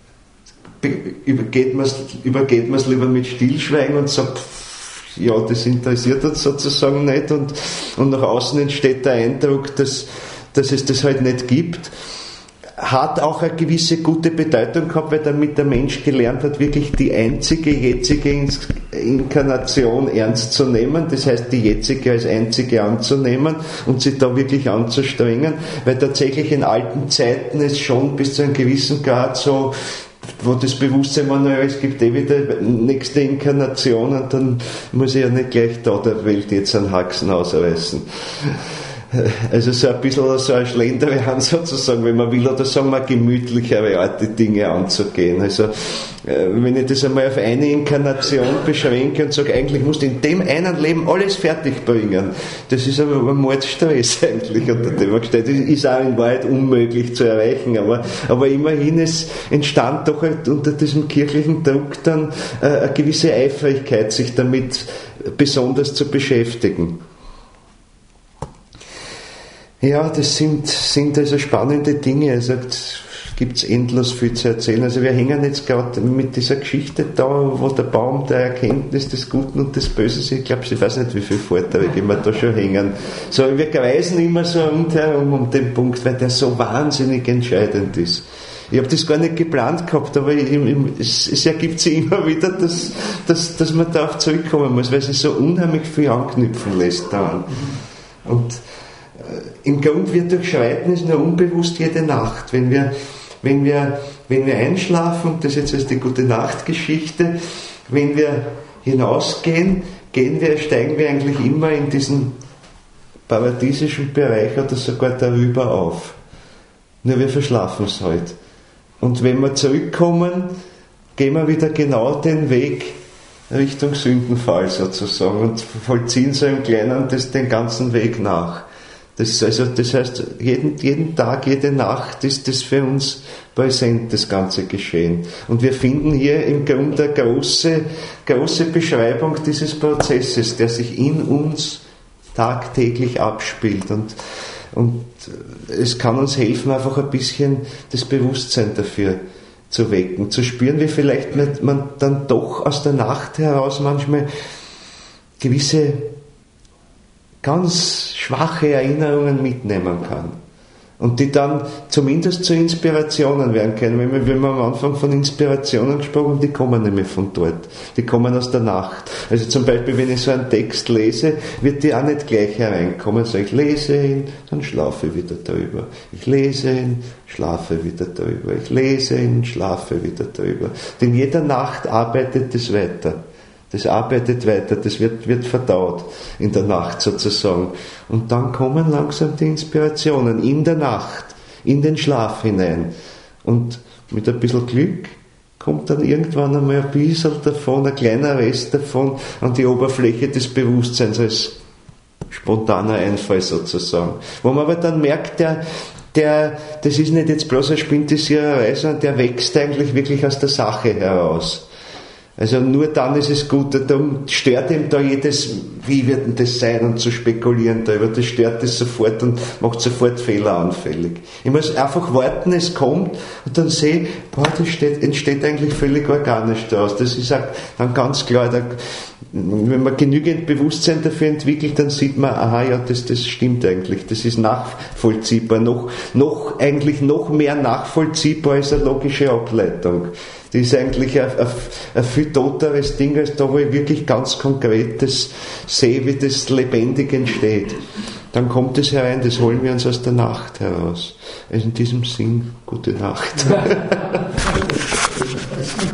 übergeht man es lieber mit Stillschweigen und sagt, ja, das interessiert uns sozusagen nicht, und nach außen entsteht der Eindruck, dass es das halt nicht gibt. Hat auch eine gewisse gute Bedeutung gehabt, weil damit der Mensch gelernt hat, wirklich die einzige jetzige Inkarnation ernst zu nehmen, das heißt die jetzige als einzige anzunehmen und sich da wirklich anzustrengen, weil tatsächlich in alten Zeiten es schon bis zu einem gewissen Grad so, wo das Bewusstsein war, naja, es gibt wieder nächste Inkarnation, und dann muss ich ja nicht gleich da der Welt jetzt einen Haxen ausreißen. Also so ein bisschen so ein Schlendrian sozusagen, wenn man will, oder sagen wir gemütlichere Art, die Dinge anzugehen. Also wenn ich das einmal auf eine Inkarnation beschränke und sage, eigentlich musst du in dem einen Leben alles fertig bringen, das ist aber ein Mordstress eigentlich, unter dem man gestellt ist auch in Wahrheit unmöglich zu erreichen, aber immerhin, es entstand doch halt unter diesem kirchlichen Druck dann eine gewisse Eifrigkeit, sich damit besonders zu beschäftigen. Ja, das sind also spannende Dinge. Also gibt es endlos viel zu erzählen. Also wir hängen jetzt gerade mit dieser Geschichte da, wo der Baum der Erkenntnis des Guten und des Bösen ist. Ich glaube, ich weiß nicht, wie viele Vorträge wir da schon hängen. So, wir kreisen immer so rundherum um den Punkt, weil der so wahnsinnig entscheidend ist. Ich habe das gar nicht geplant gehabt, aber es ergibt sich immer wieder, dass man darauf zurückkommen muss, weil es so unheimlich viel anknüpfen lässt daran. Und im Grund, wir durchschreiten es nur unbewusst jede Nacht. Wenn wir einschlafen, das ist jetzt die Gute-Nacht-Geschichte, wenn wir hinausgehen, steigen wir eigentlich immer in diesen paradiesischen Bereich oder sogar darüber auf. Nur wir verschlafen es halt. Und wenn wir zurückkommen, gehen wir wieder genau den Weg Richtung Sündenfall sozusagen und vollziehen so im Kleinen den ganzen Weg nach. Das heißt, jeden Tag, jede Nacht ist das für uns präsent, das ganze Geschehen. Und wir finden hier im Grunde eine große Beschreibung dieses Prozesses, der sich in uns tagtäglich abspielt. Und es kann uns helfen, einfach ein bisschen das Bewusstsein dafür zu wecken, zu spüren, wie vielleicht man dann doch aus der Nacht heraus manchmal gewisse ganz schwache Erinnerungen mitnehmen kann. Und die dann zumindest zu Inspirationen werden können. Wir haben am Anfang von Inspirationen gesprochen, die kommen nämlich von dort. Die kommen aus der Nacht. Also zum Beispiel, wenn ich so einen Text lese, wird die auch nicht gleich hereinkommen. Also ich lese ihn, dann schlafe ich wieder darüber. Ich lese ihn, schlafe wieder darüber. Ich lese ihn, schlafe wieder darüber. Denn jeder Nacht arbeitet es weiter. Das arbeitet weiter, das wird verdaut in der Nacht sozusagen. Und dann kommen langsam die Inspirationen in der Nacht, in den Schlaf hinein. Und mit ein bisschen Glück kommt dann irgendwann einmal ein bisschen davon, ein kleiner Rest davon an die Oberfläche des Bewusstseins als spontaner Einfall sozusagen. Wo man aber dann merkt, das ist nicht jetzt bloß eine Spintisiererei, sondern der wächst eigentlich wirklich aus der Sache heraus. Also nur dann ist es gut, darum stört ihm da jedes, wie wird denn das sein, und zu spekulieren darüber, das stört es sofort und macht sofort Fehler anfällig. Ich muss einfach warten, es kommt und dann sehe, das entsteht eigentlich völlig organisch daraus. Das ist auch dann ganz klar, wenn man genügend Bewusstsein dafür entwickelt, dann sieht man, aha, ja, das stimmt eigentlich, das ist nachvollziehbar, eigentlich noch mehr nachvollziehbar als eine logische Ableitung. Das ist eigentlich ein viel toteres Ding, als da, wo ich wirklich ganz Konkretes sehe, wie das lebendig entsteht. Dann kommt es herein, das holen wir uns aus der Nacht heraus. Also in diesem Sinn, gute Nacht.